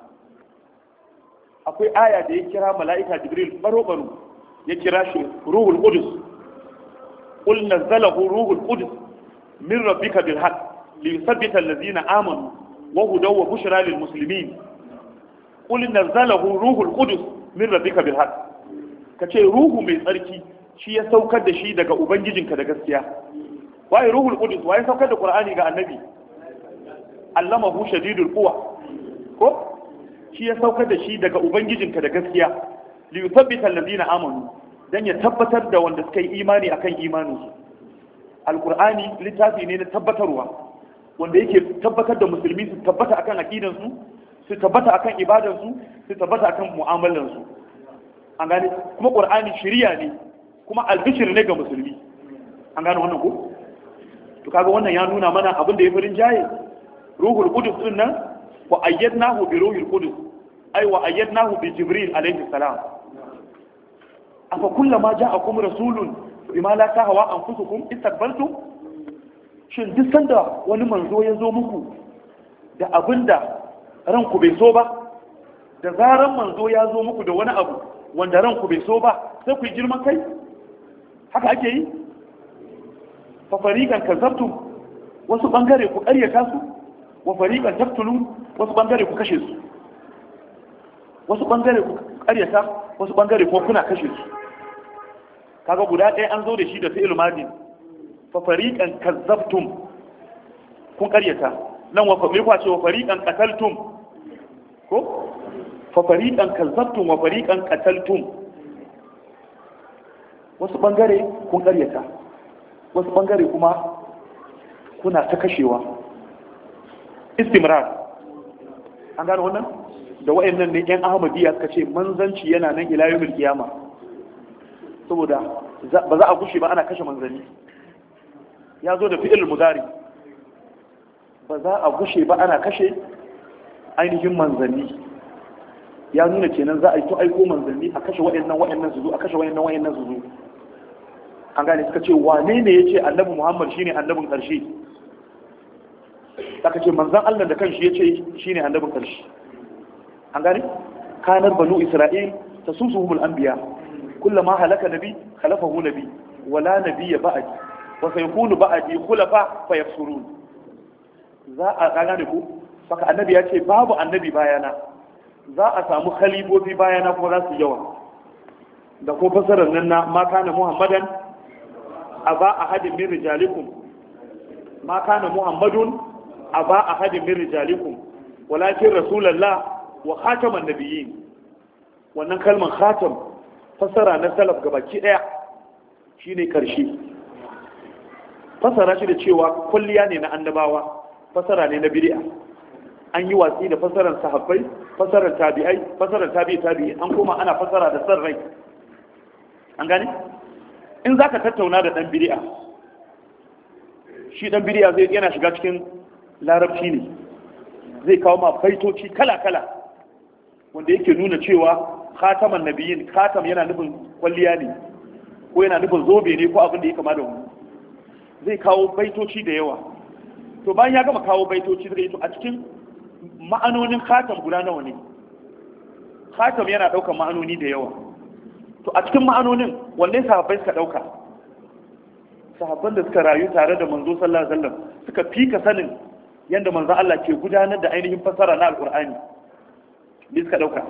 akwai aya da ya kira mala'ika jibril baro ya kira shi ruhul qudus. qul nazzalahu ruhul qudus min rabbika bil haqq li yuthabbita allazina amanu wa hudaw wa bushra lil muslimin qul nazzalahu ruhul qudus min rabbika bil haqq kace ruhu mai tsarki shi ya saukar da shi daga ubangijinka da gaskiya. Waye ruhul qudus? Waye saukar da qur'ani ga annabi? Allamahu shadidul quwa ko shi ya saukar da shi daga ubangijinka da gaskiya li yuthabbita allazina amanu dan ya tabbatar da wanda suka yi imani akan imaninsu. Alqur'ani littafi ne na tabbatarwa wanda yake tabbatar da musulmi su tabbata akan aqidansu, su tabbata akan ibadansu, su tabbata akan mu'amalansu. An gane kuma qur'ani shari'a ne kuma albishir ne ga musulmi. An gane wannan ko to kaga wannan ya nuna mana abin da ya farin jaye ruhul qudus din nan wa ayyadnahu bi ruhil qudus ay wa ayyadnahu bi jibril alayhi salam. Afa kullama ja'akum rasulun bima la tahwa anfusukum istakbartum, shin duk sanda wani manzo ya zo muku da abinda ranku bai so ba, da zaran manzo ya zo muku da wani abu wanda ranku bai so ba sai ku yi girman kai? Haka ake yi? fa fariqan kazzabtum, wasu bangare ku ƙaryata su, wa fariqan taqtulun, wasu bangare ku kashe su. Wasu bangare ku ƙaryata, wasu bangare ko kuna kashe su. Kaga guda ɗaya an zo da shi da fi'il madin, fa fariqan kazzabtum, kun ƙaryata. Nan wa ce wa fariqan qataltum ko fa fariqan kazzabtum wa fariqan qataltum, wasu bangare kun ƙaryata, wasu bangare kuma kuna ta kashewa. Istimrar. An gano wannan da wayannan ne yan ahmadiyya suka ce manzanci yana nan ila yawmil qiyama, saboda ba za a gushe ba ana kashe manzanni. Ya zo da fi'il mudari, ba za a gushe ba ana kashe ainihin manzanni. Ya nuna kenan za a yi to aiko manzanni a kashe wayannan su zo, a kashe wayannan su zo. An gane suka ce wane ne yace annabi Muhammad shine annabin karshe? Aka ce manzan Allah da kanshi yace shine annabin karshe. An gane kanar banu Isra'il tasusuhumul anbiya kullama halaka nabi khalafahu nabi wala nabiyya ba'di wa sayakunu ba'di khulafa fayafsurun. Za a gane ku saka annabi ya ce babu annabi bayana, za a samu khalifofi bayana kuma za su yawa. Da ko fasarar nan na ma kana Muhammadan aba ahadin min rijalikum, ma kana Muhammadun aba ahadin min rijalikum walakin rasulullah wa khataman nabiyyin. Wannan kalmar khatam fasara na salaf gabaki daya shine karshe. Fasara shi da cewa kulliya ne na annabawa, fasara ne na bid'a. An yi watsi da fasaran sahabbai, fasaran tabi'ai, fasaran tabi'i, an koma ana fasara da san rai. An gane? In zaka tattauna da dan bid'a, shi dan bid'a zai yana shiga cikin larabci ne. Zai kawo ma baitoci kala-kala wanda yake nuna cewa khataman nabiyyin, khatam yana nufin kwalliya ne ko yana nufin zobe ne ko abin da ya kama da wani. Zai kawo baitoci da yawa. To bayan ya gama kawo baitoci zai to a cikin ma'anonin khatam guda nawa ne? Khatam yana daukan ma'anoni da yawa. To a cikin ma'anonin wanne sahabbai suka dauka? Sahabban da suka rayu tare da manzo sallallahu alaihi wasallam suka fika sanin yanda manzo Allah ke gudanar da ainihin fasara na alqur'ani. Me suka dauka?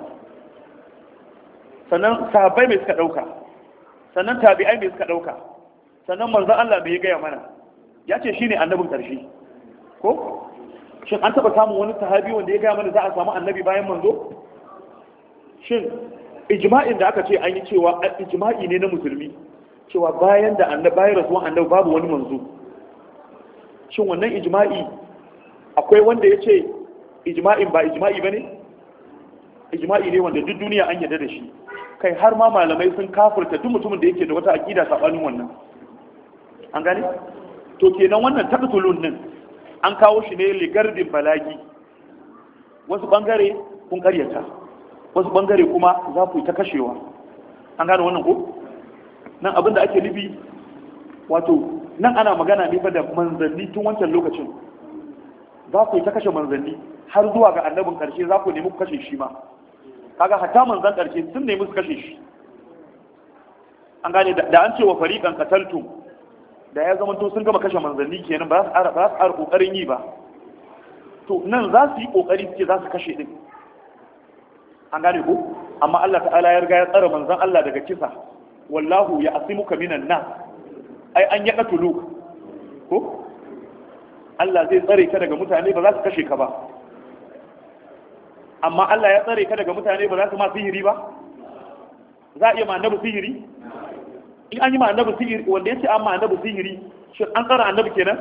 Sannan sahabbai me suka dauka? Sannan tabi'ai me suka dauka? Sannan manzo Allah me ya gaya mana? Ya ce shine annabin karshe. Ko shin an taba samun wani sahabi wanda ya gaya mana za a samu annabi bayan manzo? Shin ijma'in da aka ce an yi cewa ijma'i ne na musulmi cewa bayan da annabi bayan rasuwan annabi babu wani manzo? Shin wannan ijma'i akwai wanda ya ce ijma'in ba ijma'i bane? Ijma'i ne wanda duk duniya an yarda da shi, kai har ma malamai sun kafirta duk mutumin da yake da wata aqida sabanin wannan. An gane? To kenan wannan taqtulun din an kawo shi ne ligardin balagi. Wasu bangare kun karyata, wasu bangare kuma za ku yi ta kashewa. An gane wannan ko? Nan abin da ake nufi wato nan ana magana ne fa da manzanni tun wancan lokacin. Za ku yi ta kashe manzanni har zuwa ga annabin karshe, za ku nemi ku kashe shi ma. Kaga hatta manzan karshe sun nemi su kashe shi. An gane da an ce wa fariqan qataltum, da ya zama to sun gama kashe manzanni kenan ba za su ƙara kokarin yi ba. to nan za su yi kokari suke za su kashe din an gane ko amma Allah ta'ala ya riga ya tsara manzon Allah daga kisa wallahu ya asimuka minan nas ai an ya katulu ko Allah zai tsare ka daga mutane ba za su kashe ka ba amma Allah ya tsare ka daga mutane ba za su ma sihiri ba za a iya ma annabi sihiri in an yi ma annabi sihiri wanda ya ce an ma annabi sihiri shi an tsara annabi kenan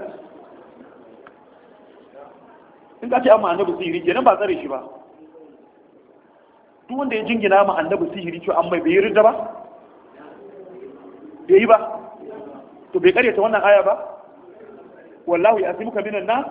in ka ce an ma annabi sihiri kenan ba tsare shi ba duk wanda ya jingina ma annabi sihiri ce an mai bai ridda ba bai yi ba to bai karyata wannan aya ba wallahu ya asimuka minan nas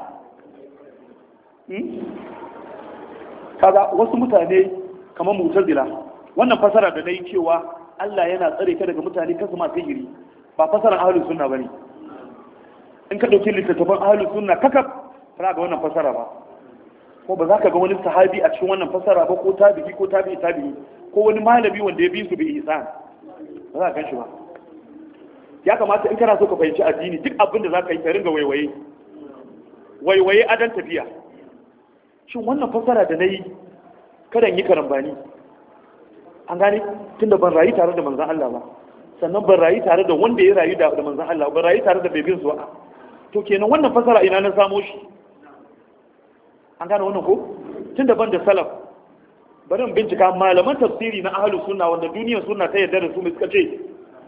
kaga wasu mutane kamar mu'tazila wannan fasara da nayi cewa Allah yana tsare ka daga mutane kasu ma sihiri ba fasaran ahlus sunna bane in ka dauki littattafan ahlus sunna kakab ba ga wannan fasara ba ko ba za ka ga wani sahabi a cikin wannan fasara ba ko tabi'i ko tabi'i ko wani malami wanda ya bi su bi ihsan ba za ka ganshi ba ya kamata in kana so ka fahimci addini duk abin da za ka yi ka ringa waiwaye adan tafiya shin wannan fasara da na yi kadan yi karambani an gane tunda ban rayu tare da manzan Allah ba sannan ban rayu tare da wanda ya rayu da manzan Allah ban rayu tare da bai bin zuwa to kenan wannan fasara ina na samo shi an gane wannan ko tunda ban da salaf bari in bincika malaman tafsiri na ahlus sunna wanda duniyar sunna ta yarda da su mai suka ce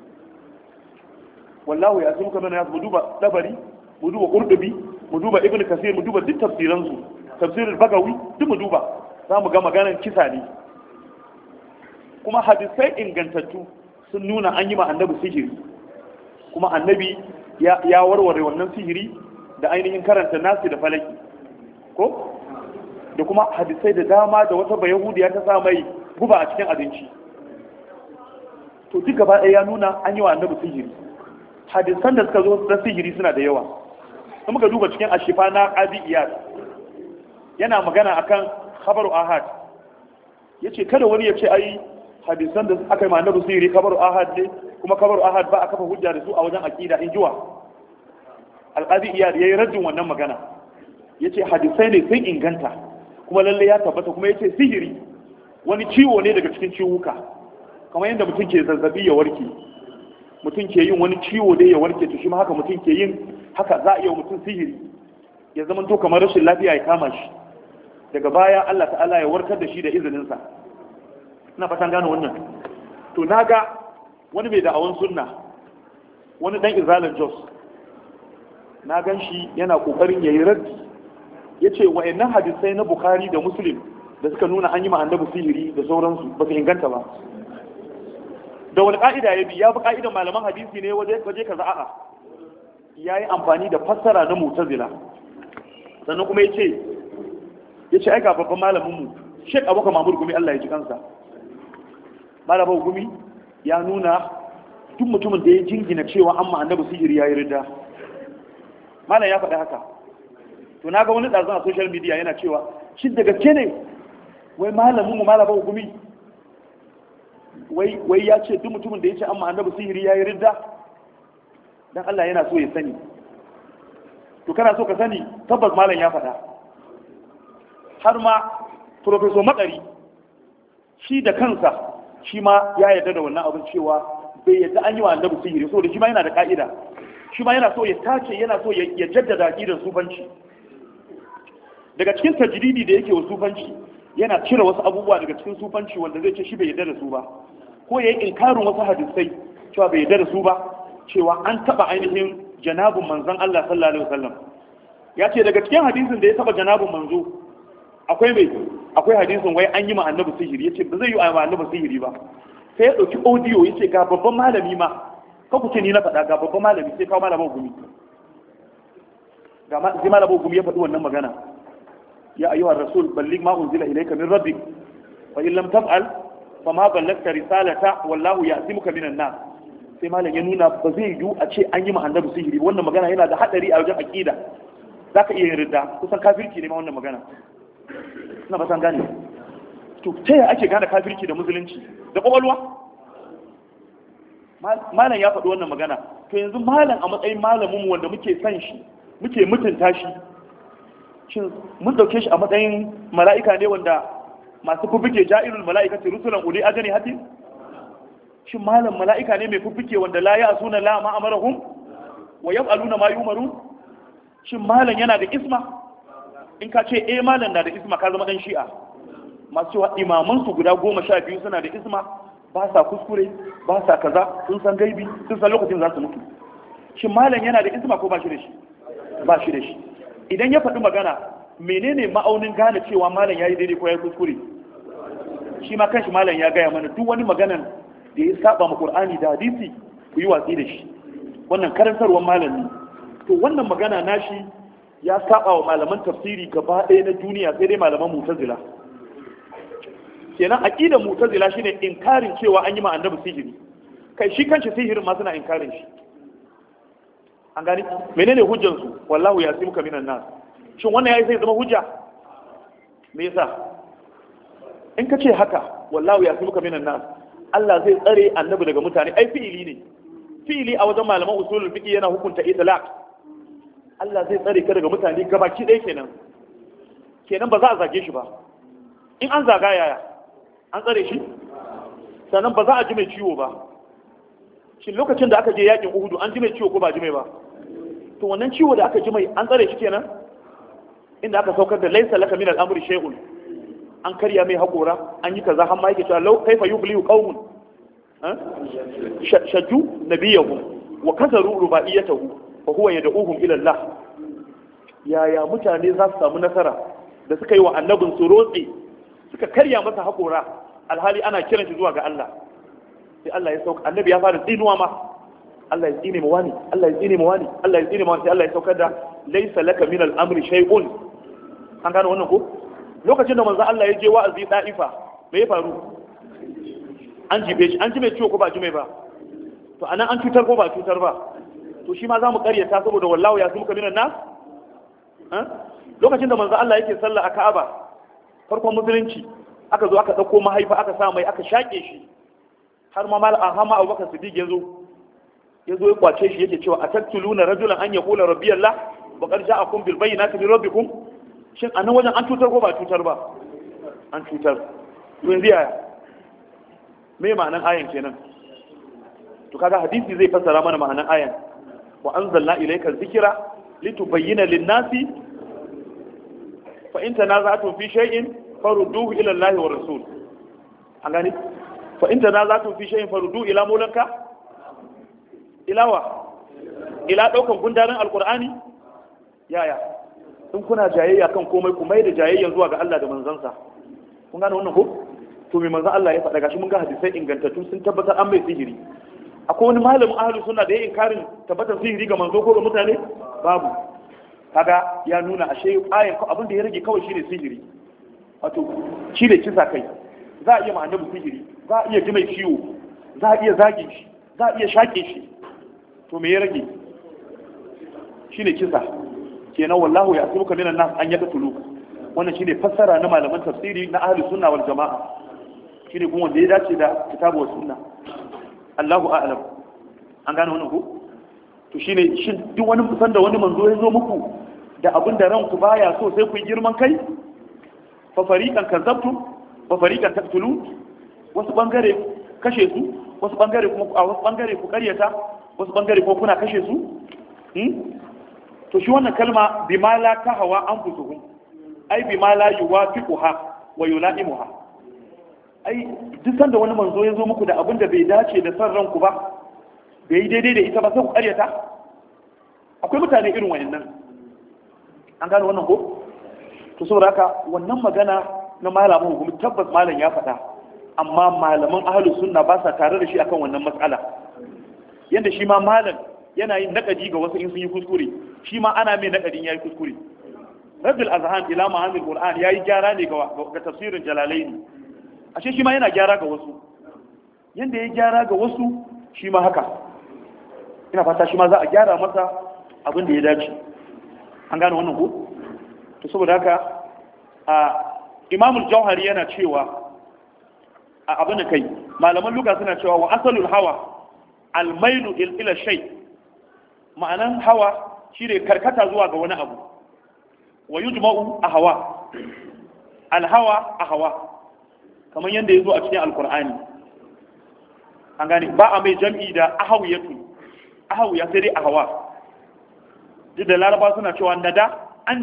wallahu ya asimuka mana ya mu duba dabari mu duba qurtubi mu duba ibnu kasir mu duba duk tafsiran su tafsirul bagawi duk mu duba za mu ga maganar kisa ne kuma hadisai ingantattu sun nuna an yi ma annabi sihiri kuma annabi ya warware wannan sihiri da ainihin karanta nasi da falaki ko da kuma hadisai da dama da wata bayahudiya ta sa mai guba a cikin abinci to duk gaba ɗaya ya nuna an yi wa annabi sihiri hadisan da suka zo na sihiri suna da yawa kuma muka duba cikin ashifa na qadi iyad yana magana akan khabaru ahad yace kada wani ya ce ai hadisan da aka yi ma annabi sihiri khabaru ahad ne kuma khabaru ahad ba a kafa hujja da su a wajen aqida in jiwa alqadi iyad yayi raddin wannan magana yace hadisai ne sun inganta kuma lalle ya tabbata kuma yace sihiri wani ciwo ne daga cikin ciwuka kamar yadda mutum ke zazzabi ya warke mutum ke yin wani ciwo da ya warke to shi ma haka mutum ke yin haka za a iya mutum sihiri ya zama to kamar rashin lafiya ya kama shi daga baya Allah ta'ala ya warkar da shi da izininsa ina fatan gano wannan to naga wani mai da'awan sunna wani dan izalan jos na gan shi yana kokarin yayi raddi yace wayannan hadisai na bukhari da muslim da suka nuna an yi ma annabi sihiri da sauransu ba su inganta ba da wani ka'ida ya bi ya bi ka'idan malaman hadisi ne waje kaza a'a yayi amfani da fassara na mu'tazila sannan kuma yace ai ga babban malamin mu Sheikh Abubakar Mahmud Gumi Allah ya ji kansa malamin Gumi ya nuna duk mutumin da ya jingina cewa amma annabi sihiri yayi ridda malam ya faɗi haka to naga wani ɗazan a social media yana cewa shi da gaske ne wai malamin mu malamin Gumi wai ya ce duk mutumin da ya ce amma annabi sihiri yayi ridda dan Allah yana so ya sani to kana so ka sani tabbas malam ya faɗa har ma professor Makari shi da kansa shi ma ya yarda da wannan abin cewa bai yarda an yi wa annabi sihiri so da shi ma yana da ka'ida shi ma yana so ya tace yana so ya jaddada aqidar sufanci daga cikin tajdidi da yake wa sufanci yana cire wasu abubuwa daga cikin sufanci wanda zai ce shi bai yarda da su ba ko yayi inkarin wasu hadisai cewa bai yarda da su ba cewa an taba ainihin janabun manzon Allah sallallahu alaihi wasallam ya ce daga cikin hadisin da ya taba janabun manzo akwai hadisin wai an yi ma annabi sihiri yace ba zai yi ma annabi sihiri ba sai ya dauki audio yace ga babban malami ma ka ku ce ni na faɗa ga babban malami sai kawo malamin gumi ga sai malamin gumi ya faɗi wannan magana ya ayyuhar rasul balligh ma unzila ilayka min rabbik wa in lam taf'al fama ballagta risalata wallahu ya'simuka minan nas sai malam ya nuna ba zai yiwu a ce an yi ma annabi sihiri wannan magana yana da hadari a wajen aqida zaka iya yin ridda kusan kafirci ne ma wannan magana ina ba san gane to ta yaya ake gane kafirci da musulunci da kwakwalwa malam ya faɗi wannan magana to yanzu malam a matsayin malamin wanda muke san shi muke mutunta shi shin mun dauke shi a matsayin mala'ika ne wanda masu fuffuke ja'irul mala'ikati rusulan uli ajani hadin? Shin malam mala'ika ne mai fuffuke wanda la ya'suna la ma amarahum wa yaf'aluna ma yumarun? Shin malam yana da isma? In ka ce eh malam na da isma ka zama dan shi'a. Masu cewa imaman su guda 12 suna da isma, ba sa kuskure, ba sa kaza, sun san gaibi, sun san lokacin za su mutu. Shin malam yana da isma ko ba shi da shi? Ba shi da shi. Idan ya faɗi magana, menene ma'aunin gane cewa malam yayi daidai ko yayi kuskure? Shi ma kanshi malam ya gaya mana duk wani maganan da ya saba ma Qur'ani da hadisi ku yi watsi da shi. Wannan karantarwar malam ne. To wannan magana nashi ya saba wa malaman tafsiri gaba ɗaya na duniya sai dai malaman Mu'tazila. Kenan aqidar Mu'tazila shine inkarin cewa an yi ma annabi sihiri. Kai shi kanshi sihirin ma suna inkarin shi. An gani menene hujjar su? Wallahu yasimuka minan nas. Shin wannan yayi sai zama hujja? Me yasa? In ka ce haka, wallahu yasimuka minan nas, Allah zai tsare annabi daga mutane, ai fi'ili ne. Fi'ili a wajen malaman usulul fiqh yana hukunta itlaq. Allah zai tsare ka daga mutane gabaki ɗaya kenan. Kenan ba za a zage shi ba. In an zaga yaya? An tsare shi? Sannan ba za a ji mai ciwo ba. Shin lokacin da aka je yakin Uhudu an ji mai ciwo ko ba ji mai ba? To wannan ciwo da aka ji mai an tsare shi kenan? Inda aka saukar da laisa laka min al-amri shay'un. An karya mai haƙora, an yi kaza har ma yake cewa law kaifa yuflihu qaumun shajju nabiyahum wa kasaru rubaiyatahu fa huwa yad'uhum ila Allah. Yaya mutane za su samu nasara da suka yi wa annabin su rotse, suka karya masa haƙora, alhali ana kiran shi zuwa ga Allah. Sai Allah ya sauka, annabi ya fara tsinuwa ma, Allah ya tsine mu wani, Allah ya tsine mu wani, Allah ya tsine mu wani, sai Allah ya saukar da laisa laka min al-amri shay'un. An gano wannan ko? Lokacin da manzo Allah ya je wa'azi Da'ifa, me ya faru? An jibe shi, an ji mai ciwo ko ba ji mai ba? To anan an cutar ko ba cutar ba? To shi ma za mu karyata saboda wallahu ya sumuka minan nas? Lokacin da manzo Allah yake sallah a Ka'aba, farkon musulunci, aka zo aka dauko mahaifa aka sa mai aka shake shi. Har ma Abubakar Siddiq ya zo ya kwace shi yake cewa ataktuluna rajulan an yaqula rabbi Allah wa qad ja'akum bil bayyinati min rabbikum. Shin anan wajen an cutar ko ba cutar ba? An cutar. To yanzu yaya? Me ma'anan ayan kenan? To kaga hadisi zai fassara mana ma'anan ayan. Wa anzalna ilayka dhikra litubayyana lin-nasi fa in tanaza'tum fi shay'in farudduhu ila Allah wa rasul. An gani? Fa in tanaza'tum fi shay'in farudduhu ila maulanka ilawa ila daukan gundarin alqur'ani yaya in kuna jayayya kan komai ku mai da jayayyan zuwa ga Allah da manzansa. Kun gane wannan ko? To me manzon Allah ya faɗa gashi mun ga hadisai ingantattu sun tabbatar an mai sihiri. Akwai wani malamin ahlus sunna da ya inkarin tabbatar sihiri ga manzo ko ga mutane? Babu. Kaga ya nuna ashe ayan ko abin da ya rage kawai shine sihiri. Wato shi da kisa kai. Za a iya ma annabi sihiri, za a iya ji mai ciwo, za a iya zage shi, za a iya shake shi. To me ya rage? Shine kisa. Kenan wallahu ya asuka minan nas an yaka tulu. Wannan shine fassara na malaman tafsiri na ahlus sunna wal jamaa. Shine kuma wanda ya dace da kitabu wa sunna. Allahu a'lam. An gane wannan ko? To shine shin duk wani musan da wani manzo ya zo muku da abin da ranku baya so sai ku yi girman kai? Fa fariqan kazzabtum wa fariqan taqtulun. Wasu bangare kashe su, wasu bangare kuma a wasu bangare ku karyata, wasu bangare ko kuna kashe su? To shi wannan kalma bima la tahawa anfusuhum ai bima la yuwafiquha wa yulaimuha. Ai duk sanda wani manzo ya zo muku da abin da bai dace da san ranku ba, bai daidai da ita ba sai ku karyata. Akwai mutane irin wayannan. An gano wannan ko? To saboda haka wannan magana na malamin hukumi tabbas malam ya faɗa, amma malaman ahlus sunna ba sa tare da shi akan wannan matsala. Yanda shi ma malam yana yin nakadi ga wasu in sun yi kuskure, shi ma ana mai nakadin yayi kuskure. Rabbul azhan ila ma'anil qur'an yayi gyara ne ga tafsirin jalalaini. Ashe shi ma yana gyara ga wasu. Yanda yayi gyara ga wasu shi ma haka. Ina fata shi ma za a gyara masa abin da ya dace. An gane wannan ko? To saboda haka Imam al-Jauhari yana cewa abin da kai malaman lugha suna cewa wa asalul hawa al-mailu ila shay. Ma'anan hawa shine karkata zuwa ga wani abu. wa yujma'u ahwa alhawa ahwa kamar yanda yazo a cikin alqur'ani an gane ba a mai jam'i da ahawiyatu ahawiya sai dai ahwa duk da laraba suna cewa nada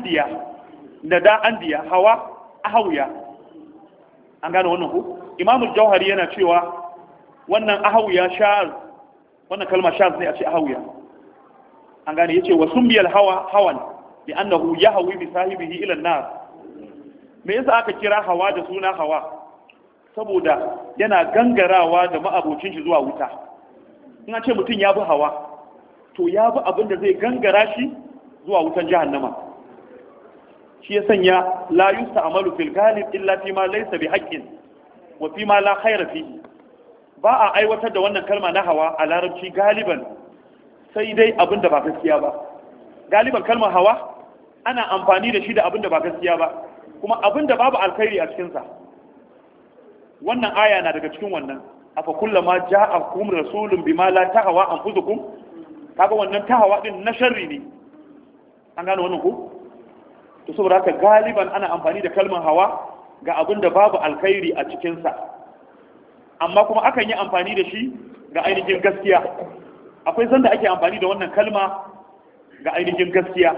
andiya hawa ahawiya an gane wannan ku imamul jauhari yana cewa wannan ahawiya shaz wannan kalma shaz ne a ce ahawiya an gane yace wa sumbiyal hawa hawan bi annahu yahwi bi sahibihi ila an-nar me yasa aka kira hawa da suna hawa saboda yana gangarawa da ma'abocin shi zuwa wuta in an ce mutum ya bi hawa to ya bi abin da zai gangara shi zuwa wutan jahannama shi ya sanya la yusta'malu fil ghalib illa fi ma laysa bi haqqin wa fi ma la khayra fihi ba a aiwatar da wannan kalma na hawa a larabci galiban sai dai abin da ba gaskiya ba galiban kalmar hawa ana amfani da shi da abin da ba gaskiya ba kuma abin da babu alkhairi a cikinsa wannan aya na daga cikin wannan afa kullama ja'akum rasulun bima la tahwa anfusukum kaga wannan tahawa din na sharri ne an gano wannan ko to saboda haka galiban ana amfani da kalmar hawa ga abin da babu alkhairi a cikinsa amma kuma akan yi amfani da shi ga ainihin gaskiya akwai sanda ake amfani da wannan kalma ga ainihin gaskiya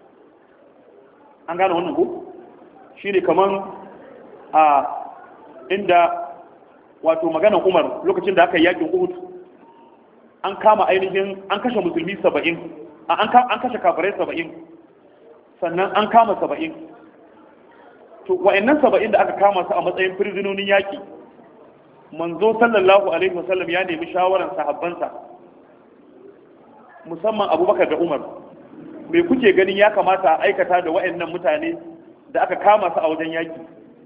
an gane wannan ko shine kaman a inda wato maganar Umar lokacin da aka yi yakin Uhud an kama ainihin an kashe musulmi 70 an kashe kafirai 70 sannan an kama 70 to wa'annan 70 da aka kama su a matsayin prisonin yaki manzo sallallahu alaihi wasallam ya nemi shawaran sahabbansa musamman Abubakar da Umar me kuke ganin ya kamata a aikata da wa'annan mutane da aka kama su a wajen yaki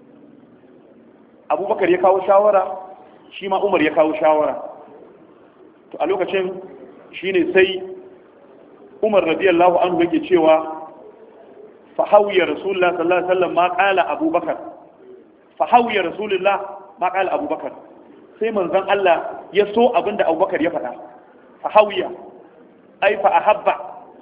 Abubakar ya kawo shawara shi ma Umar ya kawo shawara to a lokacin shine sai Umar radiyallahu anhu yake cewa fa hawiya rasulullah sallallahu alaihi wasallam ma qala Abubakar fa hawiya rasulullah ma qala Abubakar sai manzon Allah ya so abinda Abubakar ya faɗa fa hawiya ai fa ahabba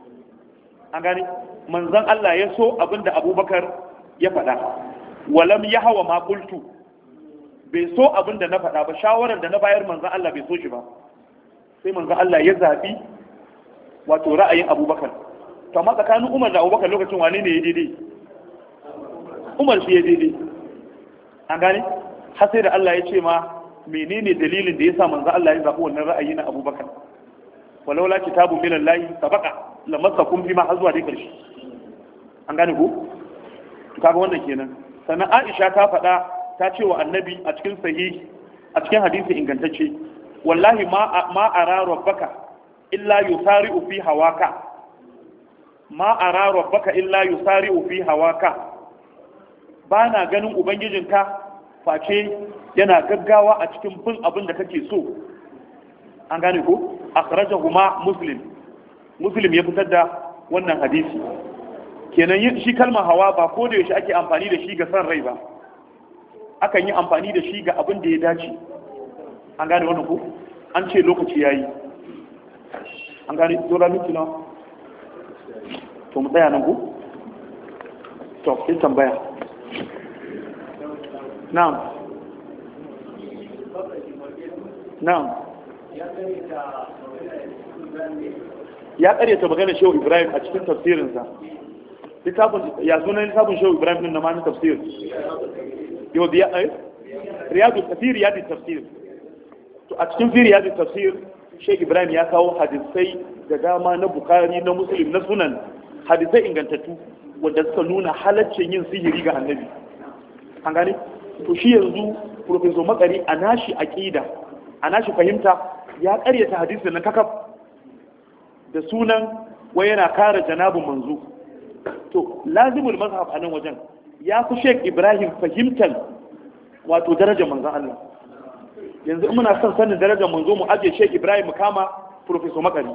an gani manzon Allah ya so abinda Abubakar ya faɗa walam yahwa ma qultu bai so abinda na faɗa ba shawarar da na bayar manzon Allah bai so shi ba sai manzon Allah ya zabi wato ra'ayin Abubakar to amma tsakanin Umar da Abubakar lokacin wane ne ya daidai Umar shi ya daidai an gani har sai da Allah ya ce ma menene dalilin da yasa manzon Allah ya zabi wannan ra'ayi na Abubakar walaula kitabun minallahi sabaqa lamassakum fima hazwa dai karshe an gane ko to kaga wannan kenan sannan Aisha ta faɗa ta ce wa annabi a cikin sahihi a cikin hadisi ingantacce wallahi ma ara rabbaka illa yusari'u fi hawaka ma ara rabbaka illa yusari'u fi hawaka bana ganin ubangijinka face yana gaggawa a cikin bin abin da kake so an gane ko akhrajahuma muslim ya fitar da wannan hadisi kenan shi kalmar hawa ba ko da yaushe ake amfani da shi ga san rai ba akan yi amfani da shi ga abin da ya dace an gane wannan ko an ce lokaci yayi an gane dora miki na to mu tsaya nan ko to sai tambaya na'am ya karyata maganar Shehu Ibrahim a cikin tafsirinsa ya sunan littafin Shehu Ibrahim din na ma na tafsir yau biya riyadu tafsir to a cikin riyadu tafsir Shehu Ibrahim ya kawo hadisai da dama na Bukhari na Muslim na sunan hadisai ingantattu wanda suka nuna halaccin yin sihiri ga annabi an gane to shi yanzu Professor Makari a nashi aqida a nashi fahimta ya karyata hadisin na kakaf da sunan wai yana kare janabin manzo to lazimul mazhab a nan wajen ya fi Sheikh Ibrahim fahimtar wato darajar manzon Allah yanzu in muna son sanin darajar manzo mu aje Sheikh Ibrahim mu kama Professor Makari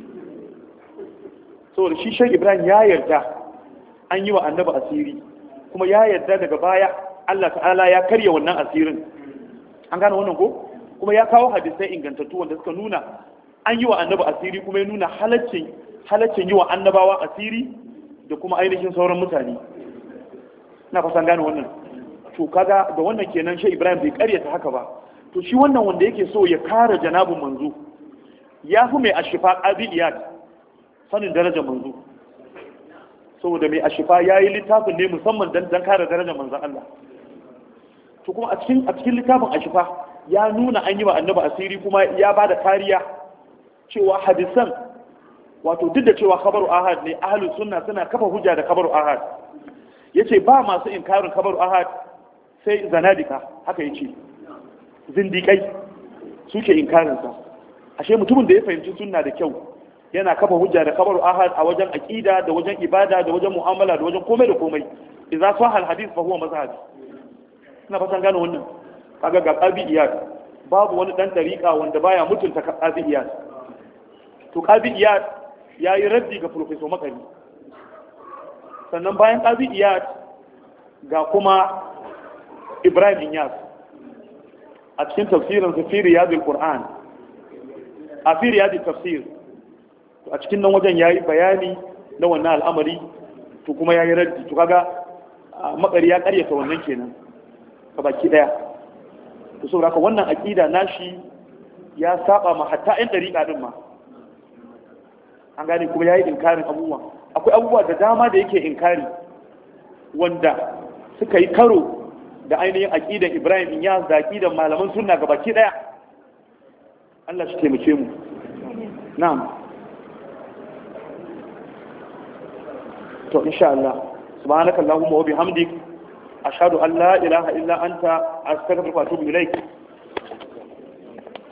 saboda shi Sheikh Ibrahim ya yarda an yi wa annabi asiri kuma ya yarda daga baya Allah ta'ala ya karya wannan asirin an gane wannan ko kuma ya kawo hadisai ingantattu wanda suka nuna an yi wa annabi asiri kuma ya nuna halaccin yi wa annabawa asiri da kuma ainihin sauran mutane. Na fasan gane wannan. To kaga da wannan kenan shi Ibrahim bai karyata haka ba. To shi wannan wanda yake so ya kare janabin manzo ya fi mai ashifa qadiyat sanin darajar manzo, saboda mai ashifa yayi littafin ne musamman dan kare darajar manzon Allah. To kuma a cikin littafin ashifa ya nuna an yi wa annabi asiri kuma ya bada kariya cewa hadisan wato duk da cewa khabaru ahad ne, ahlus sunna suna kafa hujja da khabaru ahad. Yace ba masu inkarin khabaru ahad sai zanadika, haka yace zindikai suke inkarin sa. Ashe mutumin da ya fahimci sunna da kyau yana kafa hujja da khabaru ahad a wajen aqida da wajen ibada da wajen mu'amala da wajen komai da komai. Idza sahha al-hadith fa huwa mazhabi. Ina fatan gano wannan. Kaga ga qabi iyad babu wani dan dariqa wanda baya mutunta qabi iyad. To qabi iyad yayi raddi ga professor Makari. Sannan bayan qabi iyad ga kuma Ibrahim Inyas a cikin tafsirin fi riyadul Qur'an, a fi riyadul tafsir, a cikin nan wajen yayi bayani na wannan al'amari, to kuma yayi raddi. To kaga Makari ya karyata wannan kenan ka baki daya. To saboda haka wannan aqida nashi ya saba ma hatta ɗan dariƙa din ma, an gane, kuma yayi inkarin abubuwa. Akwai abubuwa da dama da yake inkari wanda suka yi karo da ainihin aqidan Ibrahim Inyas da aqidan malaman sunna gabaki daya. Allah shi taimake mu. Na'am. To insha Allah subhanakallahumma wa bihamdik ashhadu an la ilaha illa anta astaghfiruka wa atubu ilaik.